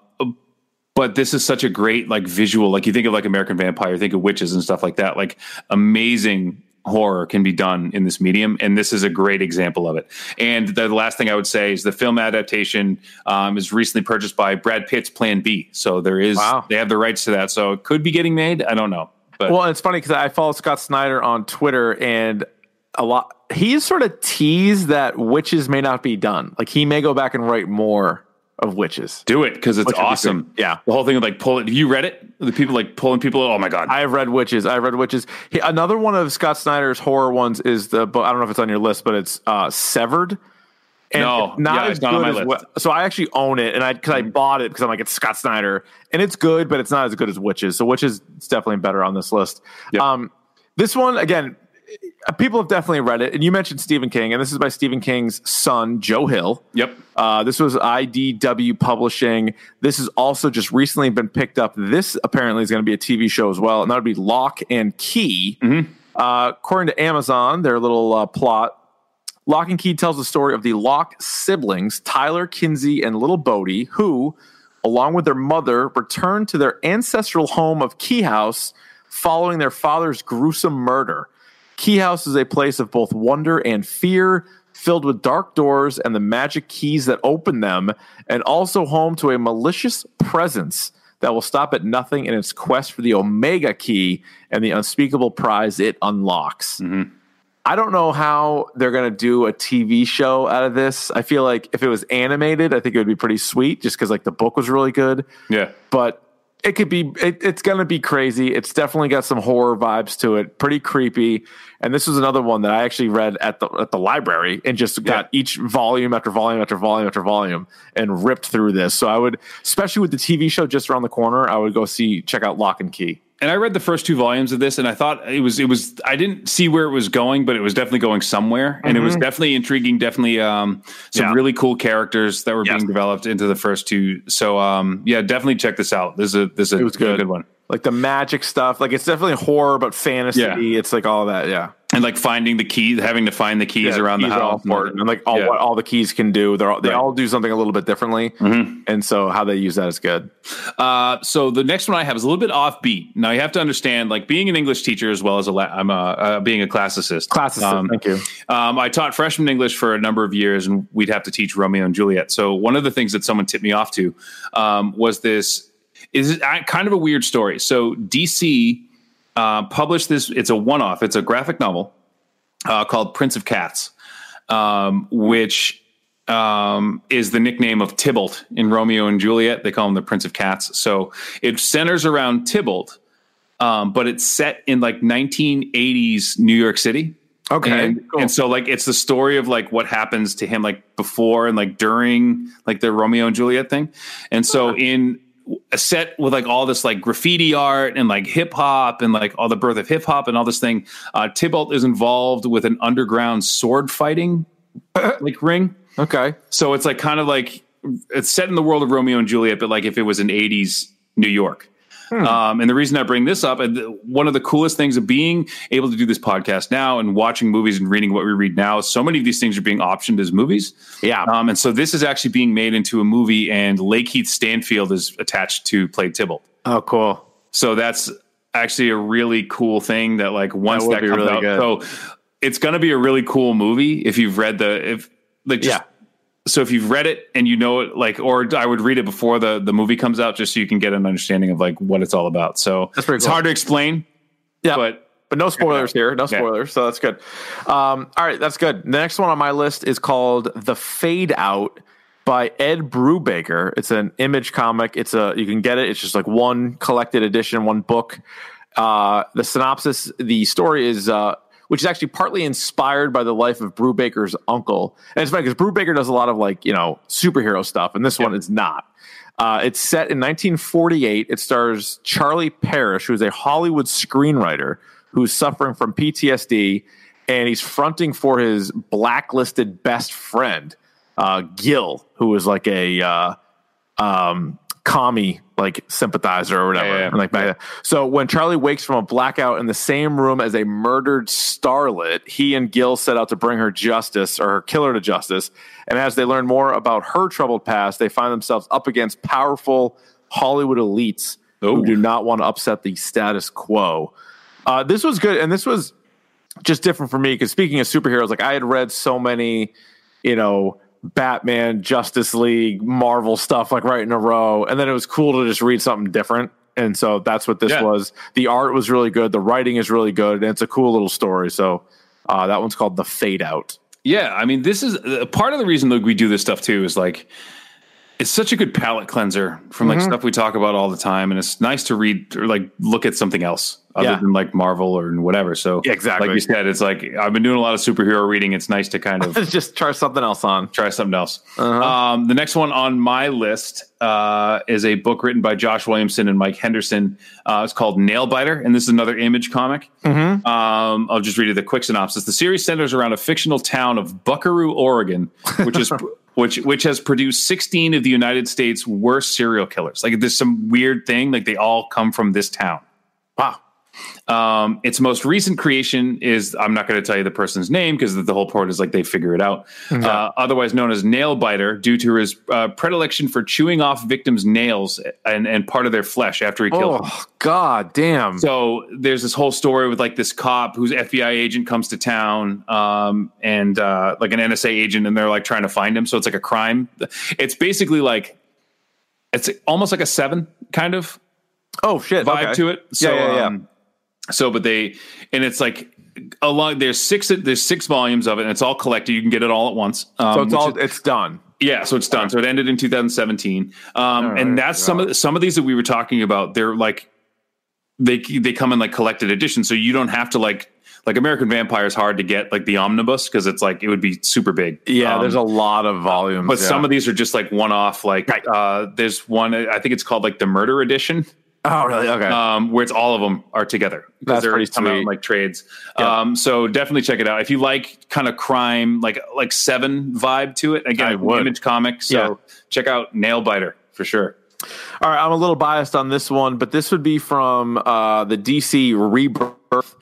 but this is such a great like visual, like you think of like American Vampire, think of witches and stuff like that, like amazing horror can be done in this medium, and this is a great example of it. And the last thing I would say is the film adaptation um, is recently purchased by Brad Pitt's Plan B, so there is Wow. they have the rights to that, so it could be getting made. I don't know, but Well, it's funny because I follow Scott Snyder on Twitter, and a lot he's sort of teased that Witches may not be done. Like he may go back and write more of Witches. do it because it's Which would be awesome. great. Yeah. the whole thing of like pull it. Have you read it? The people like pulling people. Oh my god. I have read Witches. I have read Witches. He, another one of Scott Snyder's horror ones is the book. I don't know if it's on your list, but it's uh, Severed. And No. it's not Yeah, as it's not on good my as list. well. So I actually own it, and I because I bought it because I'm like it's Scott Snyder, and it's good, but it's not as good as Witches. So Witches is definitely better on this list. Yep. Um, this one again, people have definitely read it, and you mentioned Stephen King, and this is by Stephen King's son, Joe Hill. Yep. Uh, this was I D W Publishing. This has also just recently been picked up. This apparently is going to be a T V show as well, and that would be Lock and Key. Mm-hmm. Uh, according to Amazon, their little uh, plot, Lock and Key tells the story of the Locke siblings, Tyler, Kinsey, and little Bodie, who, along with their mother, returned to their ancestral home of Key House following their father's gruesome murder. Key House is a place of both wonder and fear, filled with dark doors and the magic keys that open them, and also home to a malicious presence that will stop at nothing in its quest for the Omega Key and the unspeakable prize it unlocks. Mm-hmm. I don't know how they're going to do a T V show out of this. I feel like if it was animated, I think it would be pretty sweet just because like the book was really good. Yeah. But it could be, it, it's going to be crazy. It's definitely got some horror vibes to it. Pretty creepy. And this was another one that I actually read at the at the library and just got Yeah. each volume after volume after volume after volume and ripped through this. So I would, especially with the T V show just around the corner, I would go see, check out Lock and Key. And I read the first two volumes of this, and I thought it was it was I didn't see where it was going, but it was definitely going somewhere, and it was definitely intriguing. Definitely um, some Yeah. really cool characters that were Yes. being developed into the first two. So um, yeah, definitely check this out. This is a this is a It was really good. good one. Like the magic stuff. Like it's definitely horror, but fantasy. Yeah. It's like all that. Yeah. And like finding the keys, having to find the keys Yeah, around the keys are all house, important, and like all Yeah. what all the keys can do. They're all, they Right. all do something a little bit differently, Mm-hmm. and so how they use that is good. Uh, so the next one I have is a little bit offbeat. Now you have to understand, like being an English teacher as well as a la- I'm a, uh, being a classicist. Classicist, Um, thank you. Um, I taught freshman English for a number of years, and we'd have to teach Romeo and Juliet. So one of the things that someone tipped me off to um, was this is kind of a weird story. So D C uh, published this. It's a one-off. It's a graphic novel uh, called Prince of Cats, um, which um, is the nickname of Tybalt in Romeo and Juliet. They call him the Prince of Cats. So it centers around Tybalt, um, but it's set in like nineteen eighties New York City. Okay, And, cool. and so like it's the story of like what happens to him like before and like during like the Romeo and Juliet thing. And so in a set with like all this like graffiti art and like hip hop and like all the birth of hip hop and all this thing, uh, Tybalt is involved with an underground sword fighting like ring. Okay, So it's like kind of like it's set in the world of Romeo and Juliet, but like if it was in eighties New York. Hmm. Um, and the reason I bring this up, and the, one of the coolest things of being able to do this podcast now and watching movies and reading what we read now, is so many of these things are being optioned as movies. yeah, Um, and so this is actually being made into a movie, and Lakeith Stanfield is attached to play Tybalt. oh cool. So that's actually a really cool thing that like once That would that, be comes really out, good. so it's going to be a really cool movie if you've read the if like just, Yeah. So if you've read it and you know it, like, or I would read it before the, the movie comes out, just so you can get an understanding of like what it's all about. So That's pretty it's cool. hard to explain. Yeah, But but no spoilers here. No Yeah. spoilers, so that's good. Um, all right, that's good. The next one on my list is called "The Fade Out" by Ed Brubaker. It's an Image comic. It's a you can get it. It's just like one collected edition, one book. Uh, the synopsis, the story is. Uh, which is actually partly inspired by the life of Brubaker's uncle. And it's funny because Brubaker does a lot of like, you know, superhero stuff, and this one is not. Uh, it's set in nineteen forty-eight. It stars Charlie Parrish, who is a Hollywood screenwriter who's suffering from P T S D, and he's fronting for his blacklisted best friend, uh, Gil, who is like a uh, um, commie like sympathizer or whatever. Yeah, yeah, And, like back then. So when Charlie wakes from a blackout in the same room as a murdered starlet, he and Gil set out to bring her justice, or her killer to justice. And as they learn more about her troubled past, they find themselves up against powerful Hollywood elites Ooh. who do not want to upset the status quo. Uh, this was good, and this was just different for me because speaking of superheroes, like I had read so many, you know, Batman, Justice League, Marvel stuff like right in a row, and then it was cool to just read something different. And so that's what this Yeah. was. The art was really good, the writing is really good, and it's a cool little story. So uh, that one's called The Fade Out. Yeah, I mean, this is uh, part of the reason that we do this stuff too. Is like it's such a good palate cleanser from like stuff we talk about all the time, and it's nice to read or like look at something else other Yeah. than like Marvel or whatever. So Yeah, exactly. like you said, it's like I've been doing a lot of superhero reading. It's nice to kind of Just try something else on. try something else. Um, the next one on my list uh, is a book written by Josh Williamson and Mike Henderson. Uh, it's called Nailbiter, and this is another Image comic. Um, I'll just read you the quick synopsis. The series centers around a fictional town of Buckaroo, Oregon, which is which which has produced sixteen of the United States' worst serial killers. Like there's some weird thing, like they all come from this town. Wow. Um, its most recent creation is, I'm not going to tell you the person's name because the whole part is like they figure it out. Uh, otherwise known as Nailbiter, due to his uh, predilection for chewing off victims' nails and, and part of their flesh after he killed them. Oh, God damn. So there's this whole story with like this cop whose F B I agent comes to town, um, and uh, like an N S A agent, and they're like trying to find him. So it's like a crime. It's basically like, it's almost like a Seven kind of oh, shit. vibe Okay. to it. So, yeah, yeah, yeah. Um, so, but they, and it's like along, there's six, there's six volumes of it, and it's all collected. You can get it all at once. Um, so it's which all, is- it's done. yeah, so it's done. So it ended in two thousand seventeen. Um, right, and that's some of the, some of these that we were talking about. They're like, they, they come in like collected editions. So you don't have to like, like American Vampire is hard to get like the omnibus because it's like, it would be super big. Yeah, Um, there's a lot of volumes. but yeah. some of these are just like one off. Like, Right. uh, there's one, I think it's called like the Murder Edition. Oh, really? Okay. Um, where it's all of them are together. That's they're pretty come out in sweet. like trades. Yeah. Um, so definitely check it out. If you like kind of crime, like like Seven vibe to it, I again, would. Image comics. So Yeah. check out Nailbiter for sure. All right, I'm a little biased on this one, but this would be from uh, the D C Rebirth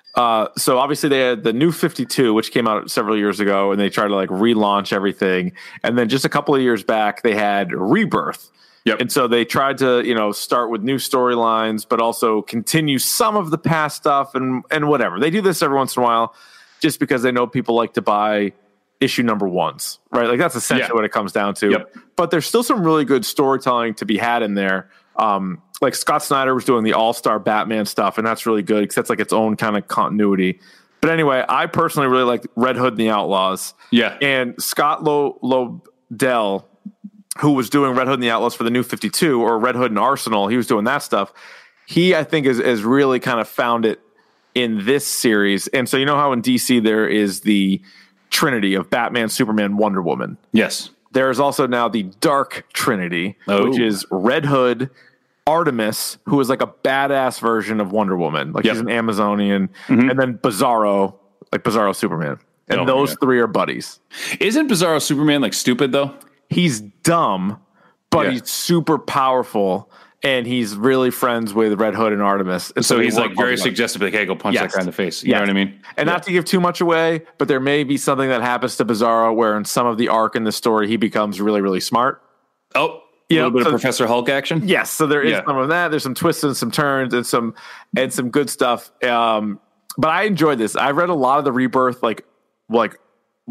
Uh, so obviously they had the New fifty-two, which came out several years ago, and they tried to like relaunch everything. And then just a couple of years back, they had Rebirth. Yep. And so they tried to, you know, start with new storylines, but also continue some of the past stuff and and whatever. They do this every once in a while, just because they know people like to buy issue number ones, right? Like that's essentially Yeah. what it comes down to. Yep. But there's still some really good storytelling to be had in there. Um, like Scott Snyder was doing the All-Star Batman stuff, and that's really good because that's like its own kind of continuity. But anyway, I personally really like Red Hood and the Outlaws. Yeah. And Scott Lo- Lobdell, who was doing Red Hood and the Outlaws for the New fifty-two, or Red Hood and Arsenal, he was doing that stuff. He, I think, is, is really kind of found it in this series. And so you know how in D C there is the Trinity of Batman, Superman, Wonder Woman. Yes. There is also now the Dark Trinity, Oh. which is Red Hood, Artemis, who is like a badass version of Wonder Woman. Like Yep. she's an Amazonian. And then Bizarro, like Bizarro Superman. And Oh, those yeah. three are buddies. Isn't Bizarro Superman like stupid though? He's dumb, but Yeah. he's super powerful. And he's really friends with Red Hood and Artemis. And So they he's work like very well together. suggestive, like, hey, go punch Yes. that guy in the face. You Yes. know what I mean? And not to give too much away, but there may be something that happens to Bizarro where in some of the arc in the story, he becomes really, really smart. Oh, a Yeah, little bit so- of Professor Hulk action. Yes, so there is Yeah. some of that. There's some twists and some turns and some and some good stuff. Um, but I enjoyed this. I read a lot of the Rebirth, like like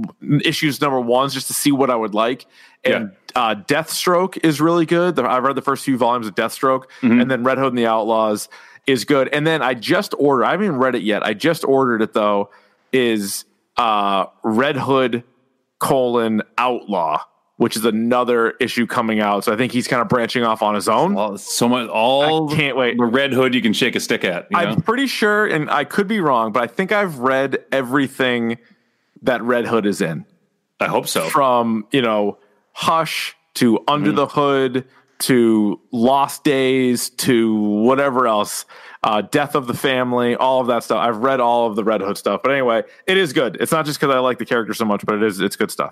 issues number ones, just to see what I would like. And uh, Deathstroke is really good. The- I read the first few volumes of Deathstroke, Mm-hmm. and then Red Hood and the Outlaws is good. And then I just ordered. I haven't even read it yet. I just ordered it though. Is uh, Red Hood colon Outlaw, which is another issue coming out. So I think he's kind of branching off on his own. Well, so much. All I can't wait. The Red Hood you can shake a stick at. You know? I'm pretty sure, and I could be wrong, but I think I've read everything that Red Hood is in, I hope so. from, you know, Hush to Under the Hood to Lost Days to whatever else, uh, Death of the Family, all of that stuff. I've read all of the Red Hood stuff. But anyway, it is good. It's not just because I like the character so much, but it is it's good stuff.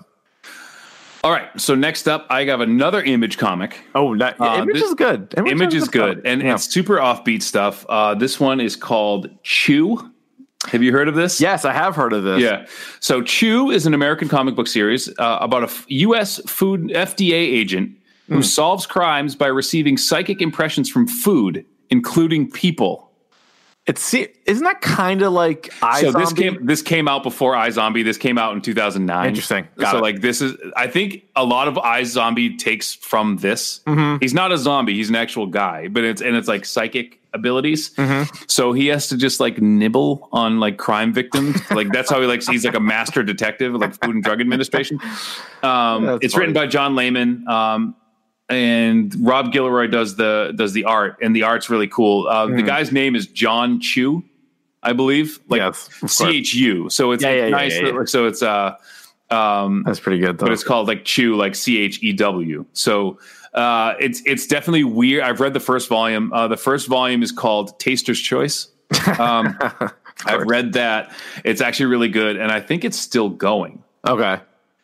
All right. So next up, I have another Image comic. Oh, that, yeah, Uh, Image this- is good. Image is good, stuff. and Yeah. it's super offbeat stuff. Uh, this one is called Chew. Have you heard of this? Yes, I have heard of this. Yeah. So Chew is an American comic book series uh, about a f- U S food F D A agent who solves crimes by receiving psychic impressions from food, including people. It's see, isn't that kind of like I So this came this came out before iZombie. This came out in two thousand nine. Interesting. Got so it. like this is I think a lot of iZombie takes from this. Mm-hmm. He's not a zombie, he's an actual guy, but it's and it's like psychic abilities. Mm-hmm. So he has to just like nibble on like crime victims. Like that's how he likes he's like a master detective, like Food and Drug Administration. Um That's it's funny. written by John Layman. Um and Rob Gilroy does the does the art, and the art's really cool. Uh, The guy's name is John Chu, I believe, like Mm-hmm. Yes, of course. C H U. So it's Yeah, yeah, yeah, nice. yeah, yeah. So it's uh, um, That's pretty good though. but it's called like Chew, like C H E W. So uh, it's it's definitely weird. I've read the first volume. Uh, the first volume is called Taster's Choice. Um, I've read that. It's actually really good, and I think it's still going. okay.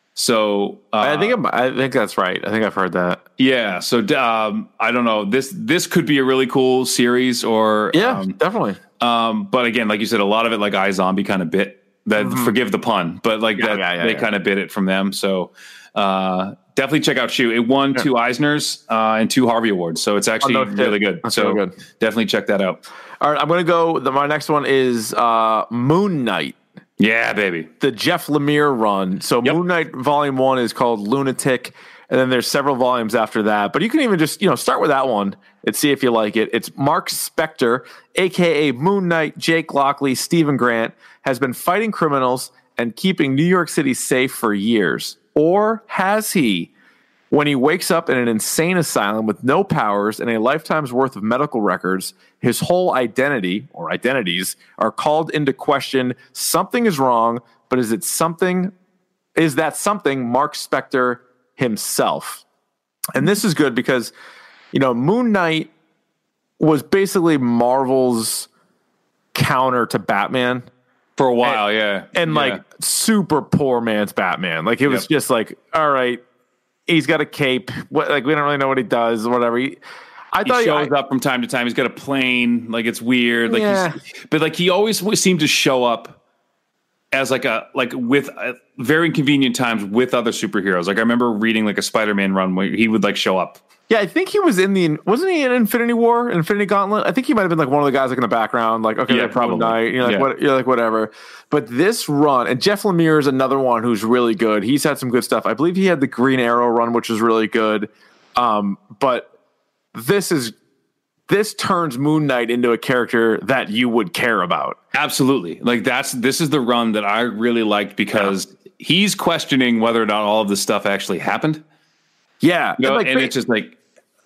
So uh, I think I'm, I think that's right. I think I've heard that. yeah. So um, I don't know. This this could be a really cool series, or Yeah, um, definitely. Um, but again, like you said, a lot of it like iZombie kind of bit that. Forgive the pun, but like Mm-hmm. Yeah, that, yeah, yeah, they yeah. kind of bit it from them. So uh, definitely check out Chew. It won two Eisners uh, and two Harvey Awards, so it's actually Oh, no shit. really good. That's so really good. definitely check that out. All right, I'm going to go. The, my next one is uh, Moon Knight, Yeah, baby. the Jeff Lemire run. So Yep. Moon Knight Volume One is called Lunatic, and then there's several volumes after that. But you can even just you know start with that one and see if you like it. It's Mark Spector, aka Moon Knight. Jake Lockley, Stephen Grant has been fighting criminals and keeping New York City safe for years, or has he? When he wakes up in an insane asylum with no powers and a lifetime's worth of medical records, his whole identity or identities are called into question. Something is wrong, but is it something? Is that something Mark Spector himself? And this is good because, you know, Moon Knight was basically Marvel's counter to Batman. For a while, yeah. And Yeah. like super poor man's Batman. Like it was Yep. just like, all right, he's got a cape. What, like we don't really know what he does or whatever. He, I he thought shows I, up from time to time. He's got a plane. Like it's weird. Like, Yeah. he's, but like he always w- seemed to show up as like a like with uh, very inconvenient times with other superheroes. Like I remember reading like a Spider-Man run where he would like show up. Yeah, I think he was in the wasn't he in Infinity War, Infinity Gauntlet? I think he might have been like one of the guys like in the background, like okay, Yeah, like probably. Moon Knight, you're like Yeah. what, you're like whatever. But this run, and Jeff Lemire is another one who's really good. He's had some good stuff. I believe he had the Green Arrow run, which was really good. Um, but this is this turns Moon Knight into a character that you would care about. Absolutely. Like that's this is the run that I really liked because yeah. he's questioning whether or not all of this stuff actually happened. Yeah, you know, and, like, and it's just like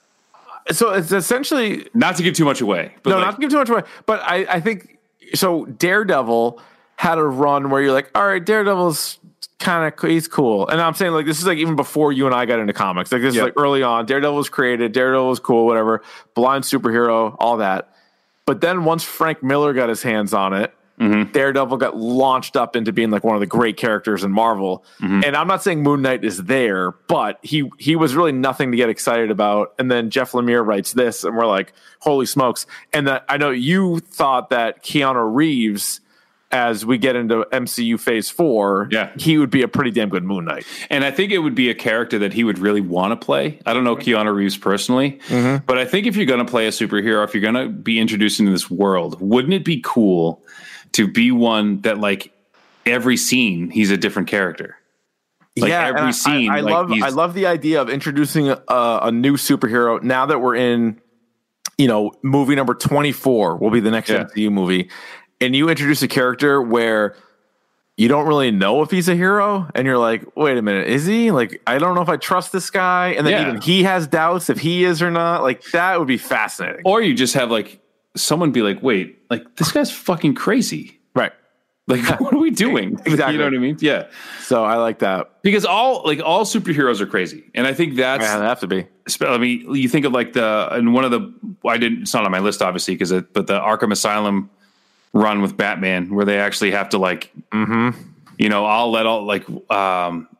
so it's essentially not to give too much away. But no, like, not to give too much away. But I, I think so. Daredevil had a run where you're like, all right, Daredevil's kind of he's cool, and I'm saying like this is like even before you and I got into comics. Like this yeah. is like early on. Daredevil was created. Daredevil was cool, whatever. Blind superhero, all that. But then once Frank Miller got his hands on it, mm-hmm. Daredevil got launched up into being like one of the great characters in Marvel. Mm-hmm. And I'm not saying Moon Knight is there, but he he was really nothing to get excited about. And then Jeff Lemire writes this, and we're like, holy smokes. And that I know you thought that Keanu Reeves, as we get into M C U Phase Four, yeah. he would be a pretty damn good Moon Knight. And I think it would be a character that he would really want to play. I don't know Keanu Reeves personally, mm-hmm. but I think if you're going to play a superhero, if you're going to be introduced into this world, wouldn't it be cool to be one that like every scene he's a different character? Like yeah, every scene. I, I like love I love the idea of introducing a, a new superhero. Now that we're in, you know, movie number twenty-four will be the next yeah. M C U movie. And you introduce a character where you don't really know if he's a hero, and you're like, wait a minute, is he? Like, I don't know if I trust this guy. And then yeah. even he has doubts if he is or not. Like, that would be fascinating. Or you just have like someone be like, wait, like this guy's fucking crazy. Right. Like, what are we doing? Exactly. You know what I mean? Yeah. So I like that. Because all like all superheroes are crazy. And I think that's yeah, they have to be. I mean, you think of like the and one of the I didn't it's not on my list obviously because it but the Arkham Asylum run with Batman where they actually have to like mm-hmm. you know, I'll let all like um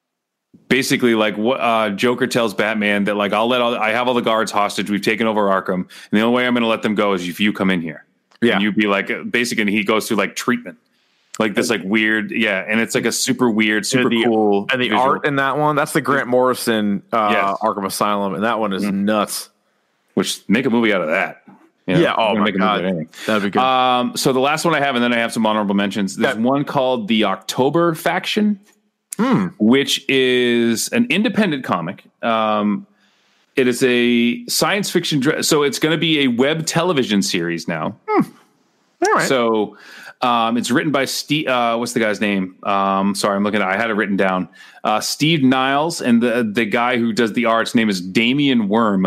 basically like what uh Joker tells Batman that like I'll let all I have all the guards hostage, we've taken over Arkham, and the only way I'm gonna let them go is if you come in here. Yeah. And you be like basically and he goes through like treatment. Like this like weird yeah, and it's like a super weird, super and the, cool and the visual. art in that one, that's the Grant Morrison uh yes. Arkham Asylum, and that one is mm-hmm. nuts. Which make a movie out of that. You know, yeah, oh my god, that'd be good. Um, so the last one I have, and then I have some honorable mentions. There's that, one called the October Faction, hmm. which is an independent comic. Um, it is a science fiction, dra- so it's going to be a web television series now. Hmm. All right. So um, it's written by Steve. Uh, what's the guy's name? Um, sorry, I'm looking at. I had it written down. Uh, Steve Niles, and the the guy who does the art's name is Damian Worm.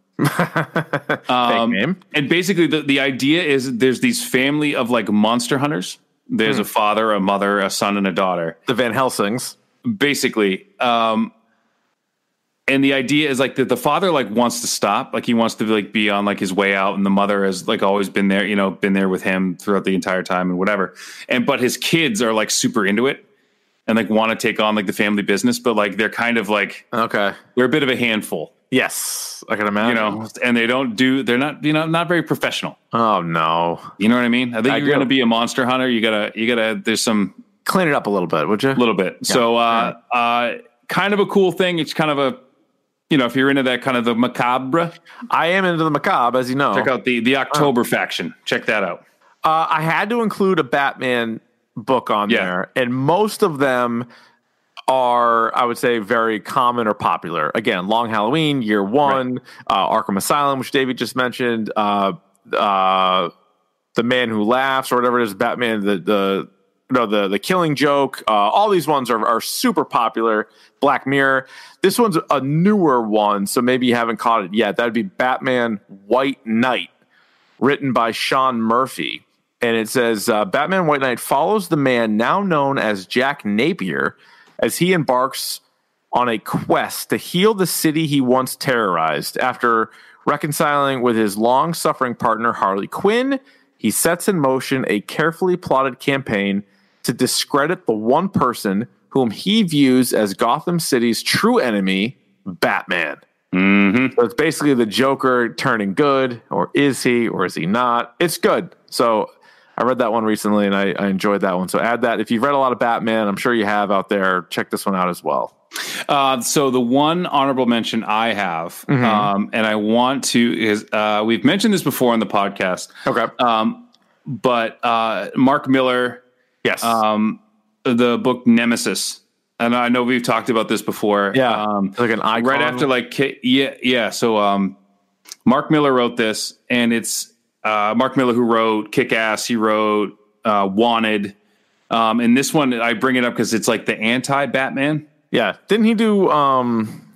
um, name. And basically the, the idea is there's these family of like monster hunters. There's hmm. a father, a mother, a son, and a daughter. The Van Helsings. Basically. Um, and the idea is like that the father like wants to stop. Like he wants to like be on like his way out. And the mother has like always been there, you know, been there with him throughout the entire time and whatever. And, but his kids are like super into it and like want to take on like the family business. But like, they're kind of like, okay, they're a bit of a handful. Yes, I can imagine. You know, and they don't do, they're not, you know, not very professional. Oh no. You know what I mean? I think I you're do. going to be a monster hunter. You gotta, you gotta, there's some. Clean it up a little bit, would you? A little bit. Yeah. So, uh, yeah. uh, kind of a cool thing. It's kind of a, you know, if you're into that kind of the macabre. I am into the macabre, as you know. Check out the, the October oh. Faction. Check that out. Uh, I had to include a Batman book on yeah. there, and most of them are, I would say, very common or popular. Again, Long Halloween, Year One, right. uh, Arkham Asylum, which David just mentioned, uh, uh, The Man Who Laughs, or whatever it is, Batman, the the no, the the Killing Joke. Uh, all these ones are are super popular. Black Mirror. This one's a newer one, so maybe you haven't caught it yet. That'd be Batman White Knight, written by Sean Murphy. And it says, uh, Batman White Knight follows the man now known as Jack Napier as he embarks on a quest to heal the city he once terrorized. After reconciling with his long-suffering partner Harley Quinn, he sets in motion a carefully plotted campaign to discredit the one person whom he views as Gotham City's true enemy, Batman. Mm-hmm. So it's basically the Joker turning good, or is he, or is he not? It's good. So I read that one recently, and I, I enjoyed that one. So add that. If you've read a lot of Batman, I'm sure you have out there, check this one out as well. Uh, so the one honorable mention I have, Mm-hmm. um, and I want to is uh, we've mentioned this before on the podcast. Okay. Um, but uh, Mark Miller, Yes. um, the book Nemesis, and I know we've talked about this before. Yeah. Um, Like an icon. right after like K- yeah yeah. So um, Mark Miller wrote this, and it's uh, Mark Miller who wrote Kick-Ass. He wrote uh, Wanted, um, and this one I bring it up because it's like the anti-Batman. Yeah. Didn't he do um,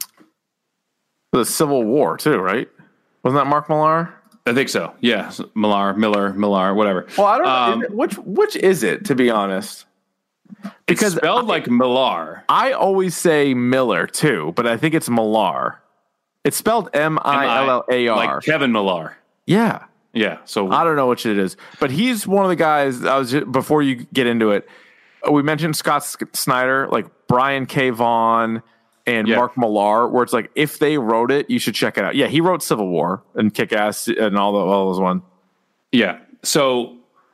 the Civil War too, right? Wasn't that Mark Millar? I think so. Yeah, Millar, Miller, Millar, whatever. Well, I don't know. Um, Is it- which which is it, to be honest? Because it's spelled like Millar. I always say Miller too, but I think it's Millar. It's spelled M I L L A R. Like Kevin Millar. Yeah. Yeah. So I don't know which it is, but he's one of the guys. I was just, before you get into it, we mentioned Scott Snyder, like Brian K. Vaughan and Yeah. Mark Millar, where it's like if they wrote it, you should check it out. Yeah, he wrote Civil War and Kick-Ass and all, the, all those ones. yeah. So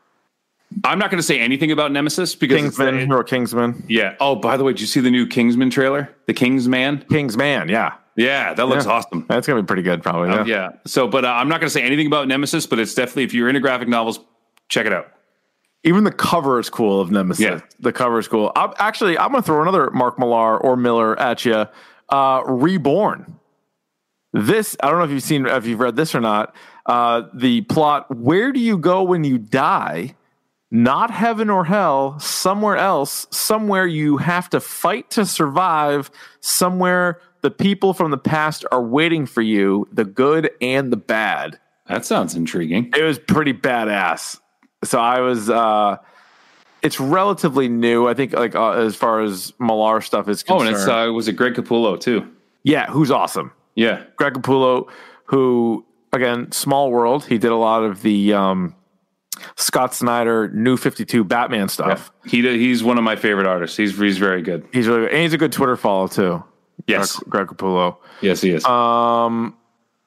I'm not going to say anything about Nemesis because it's Kingsman, the- he wrote Kingsman. yeah. Oh, by the way, did you see the new Kingsman trailer? The Kingsman. Kingsman, yeah, Yeah, that looks Yeah. awesome. that's gonna be pretty good, probably. Yeah. Um, yeah. So, but uh, I'm not going to say anything about Nemesis, but it's definitely if you're into graphic novels, check it out. Even the cover is cool of Nemesis. Yeah. The cover is cool. I'm, actually, I'm going to throw another Mark Millar or Miller at you. Uh, Reborn. This, I don't know if you've seen, if you've read this or not. Uh, the plot, where do you go when you die? Not heaven or hell, somewhere else, somewhere you have to fight to survive, somewhere the people from the past are waiting for you, the good and the bad. That sounds intriguing. It was pretty badass. So I was, uh, it's relatively new. I think like uh, as far as Millar stuff is Oh, concerned. and it's uh, was it Greg Capullo too? yeah, who's awesome. Yeah. Greg Capullo, who, again, small world. He did a lot of the um, Scott Snyder New fifty-two Batman stuff. He he's one of my favorite artists. He's he's very good. He's really good. And he's a good Twitter follow too. Yes. Greg, Greg Capullo. Yes, he is. Um,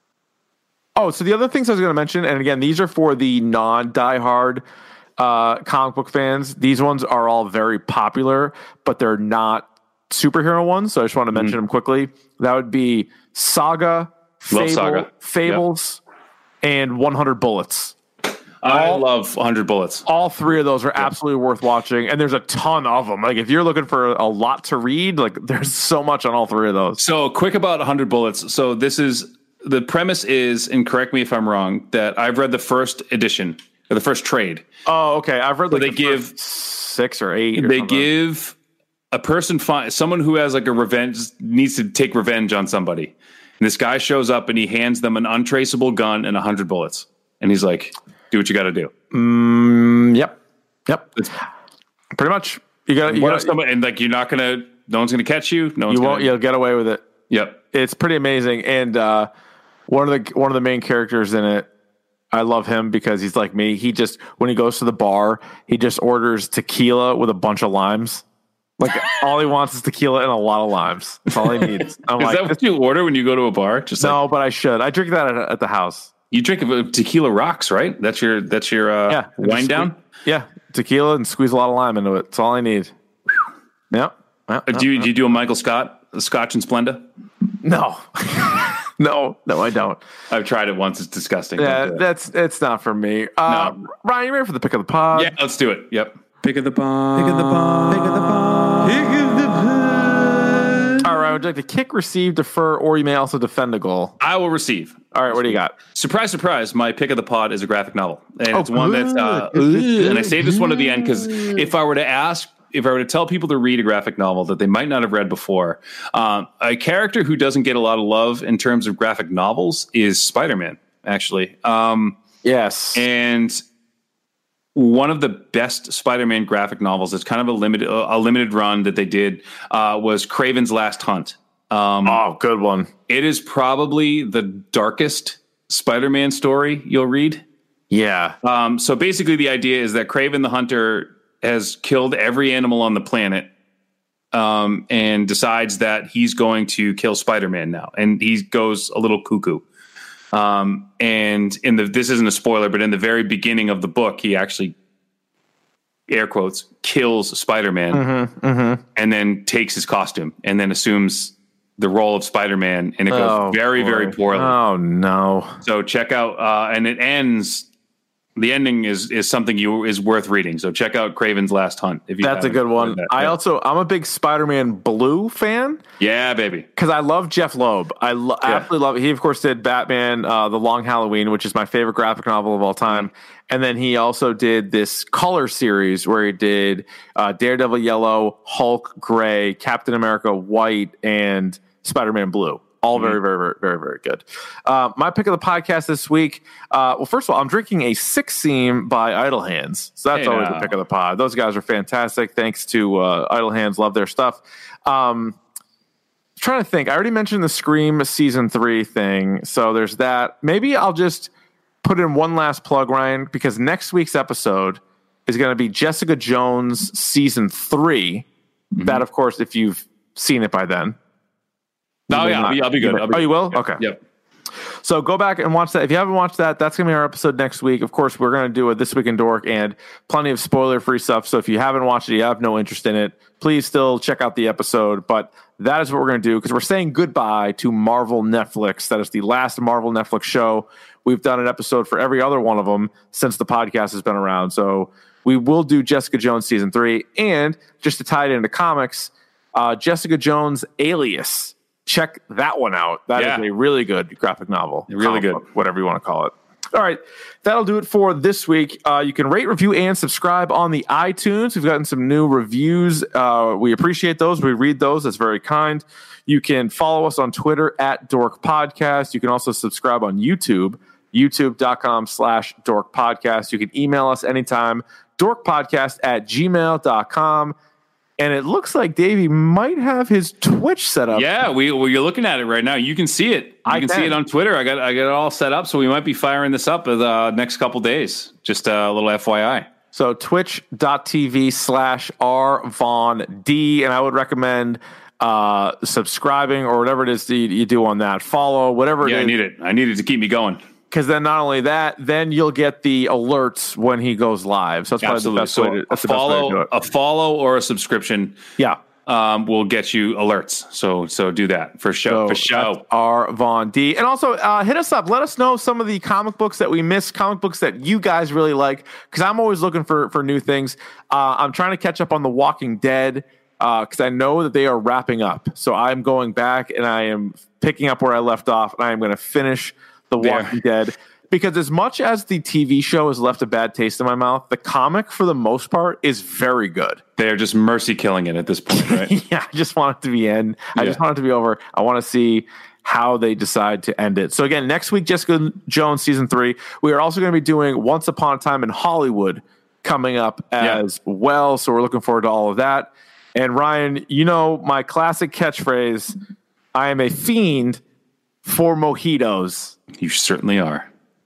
oh, so the other things I was going to mention, and again, these are for the non-diehard uh, comic book fans. These ones are all very popular, but they're not superhero ones. So I just want to mention them quickly. That would be Saga, Love Fable, Saga. Fables, and one hundred Bullets. I love one hundred Bullets. All three of those are absolutely worth watching, and there's a ton of them. Like if you're looking for a lot to read, like there's so much on all three of those. So quick about one hundred Bullets. So this is the premise is, and correct me if I'm wrong, that I've read the first edition or the first trade. Oh, okay. I've read like they the give first six or eight. Or they something. give a person find someone who has like a revenge needs to take revenge on somebody, and this guy shows up and he hands them an untraceable gun and one hundred bullets, and he's like, "Do what you got to do." Mm, yep. Yep. Pretty much. You got. You What got. if someone, and like you're not gonna, no one's gonna catch you. No one's You won't. gonna, You'll get away with it. Yep. It's pretty amazing. And uh, one of the one of the main characters in it, I love him because he's like me. He just when he goes to the bar, he just orders tequila with a bunch of limes. Like all he wants is tequila and a lot of limes. That's all he needs. I'm Is like, that what you order when you go to a bar? Just like, no, but I should. I drink that at, at the house. you drink a tequila rocks, right? That's your that's your uh, Yeah, wine Just down. sque- yeah, tequila and squeeze a lot of lime into it. That's all I need. Yep. Yep, Uh, do you do you do a Michael Scott, a Scotch and Splenda? No, no, no, I don't. I've tried it once. It's disgusting. Yeah, Don't do it. that's it's not for me. Uh, No. Ryan, you ready for the pick of the pod? yeah, let's do it. Yep. Pick of the pod. Pick of the pod. Pick of the pod. Pick of the pod. All right. Would you like to kick, receive, defer, or you may also defend a goal? I will receive. All right. What do you got? Surprise, surprise! My pick of the pod is a graphic novel, and Oh, it's one that's. Uh, and I saved this one to the end because if I were to ask, if I were to tell people to read a graphic novel that they might not have read before, um, a character who doesn't get a lot of love in terms of graphic novels is Spider-Man. Actually, um, Yes. and one of the best Spider-Man graphic novels. It's kind of a limited a limited run that they did uh, was Kraven's Last Hunt. Um, oh, good one. It is probably the darkest Spider-Man story you'll read. Yeah. Um, so basically the idea is that Kraven the Hunter has killed every animal on the planet um, and decides that he's going to kill Spider-Man now. And he goes a little cuckoo. Um, and in the, this isn't a spoiler, but in the very beginning of the book, he actually, air quotes, kills Spider-Man mm-hmm, mm-hmm. and then takes his costume and then assumes the role of Spider-Man. And it goes oh, very, boy. very poorly. Oh, no. So check out, uh, and it ends... The ending is is something you is worth reading. So check out Kraven's Last Hunt. If you That's a good one. That. I yeah. also I'm a big Spider-Man Blue fan. Yeah, baby. Because I love Jeff Loeb. I lo- yeah. absolutely love it. He of course did Batman: uh, The Long Halloween, which is my favorite graphic novel of all time. And then he also did this color series where he did uh, Daredevil Yellow, Hulk Gray, Captain America White, and Spider-Man Blue. All mm-hmm. very, very, very, very, very good. Uh, my pick of the podcast this week. Uh, well, first of all, I'm drinking a Six Seam by Idle Hands. So that's hey, always no. the pick of the pod. Those guys are fantastic. Thanks to uh, Idle Hands. Love their stuff. Um, trying to think. I already mentioned the Scream season three thing. So there's that. Maybe I'll just put in one last plug, Ryan, because next week's episode is going to be Jessica Jones season three. Mm-hmm. That, of course, if you've seen it by then. No, yeah, I'll be, I'll be good. I'll be oh, you will? Yep. Okay. Yep. So go back and watch that. If you haven't watched that, that's going to be our episode next week. Of course, we're going to do a This Week in Dork and plenty of spoiler-free stuff. So if you haven't watched it, you have no interest in it, please still check out the episode. But that is what we're going to do because we're saying goodbye to Marvel Netflix. That is the last Marvel Netflix show. We've done an episode for every other one of them since the podcast has been around. So we will do Jessica Jones season three. And just to tie it into comics, uh, Jessica Jones Alias. Check that one out. That yeah. is a really good graphic novel. Really good. Book, whatever you want to call it. All right. That'll do it for this week. Uh, you can rate, review, and subscribe on the iTunes. We've gotten some new reviews. Uh, we appreciate those. We read those. That's very kind. You can follow us on Twitter at Dork Podcast. You can also subscribe on YouTube, youtube.com slash Dork Podcast. You can email us anytime, dorkpodcast at gmail dot com. And it looks like Davey might have his Twitch set up. Yeah, we well, you're looking at it right now. You can see it. You I can, can see it on Twitter. I got I got it all set up, so we might be firing this up in the next couple days. Just a little F Y I. So twitch.tv slash R Von D, and I would recommend uh, subscribing or whatever it is that you, you do on that. Follow, whatever it yeah, is. I need it. I need it to keep me going. Because then not only that, then you'll get the alerts when he goes live. So that's probably Absolutely. the best so way to, that's a the follow, best way to do it. A follow or a subscription yeah, um, will get you alerts. So so do that for show. So for show. R Von D. And also uh, hit us up. Let us know some of the comic books that we missed, comic books that you guys really like. Because I'm always looking for, for new things. Uh, I'm trying to catch up on The Walking Dead because uh, I know that they are wrapping up. So I'm going back and I am picking up where I left off. And I am going to finish The Walking there. Dead. Because as much as the T V show has left a bad taste in my mouth, the comic, for the most part, is very good. They're just mercy killing it at this point, right? yeah, I just want it to be end. I yeah. just want it to be over. I want to see how they decide to end it. So again, next week, Jessica Jones season three. We are also going to be doing Once Upon a Time in Hollywood coming up as yeah. well. So we're looking forward to all of that. And Ryan, you know my classic catchphrase, I am a fiend for mojitos. You certainly are.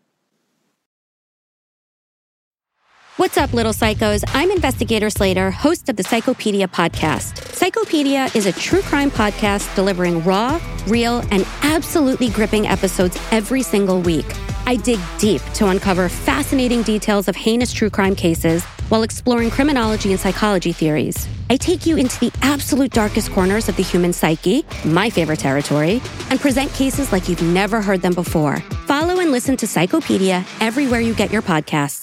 What's up, little psychos? I'm Investigator Slater, host of the Psychopedia podcast. Psychopedia is a true crime podcast delivering raw, real, and absolutely gripping episodes every single week. I dig deep to uncover fascinating details of heinous true crime cases while exploring criminology and psychology theories. I take you into the absolute darkest corners of the human psyche, my favorite territory, and present cases like you've never heard them before. Follow and listen to Psychopedia everywhere you get your podcasts.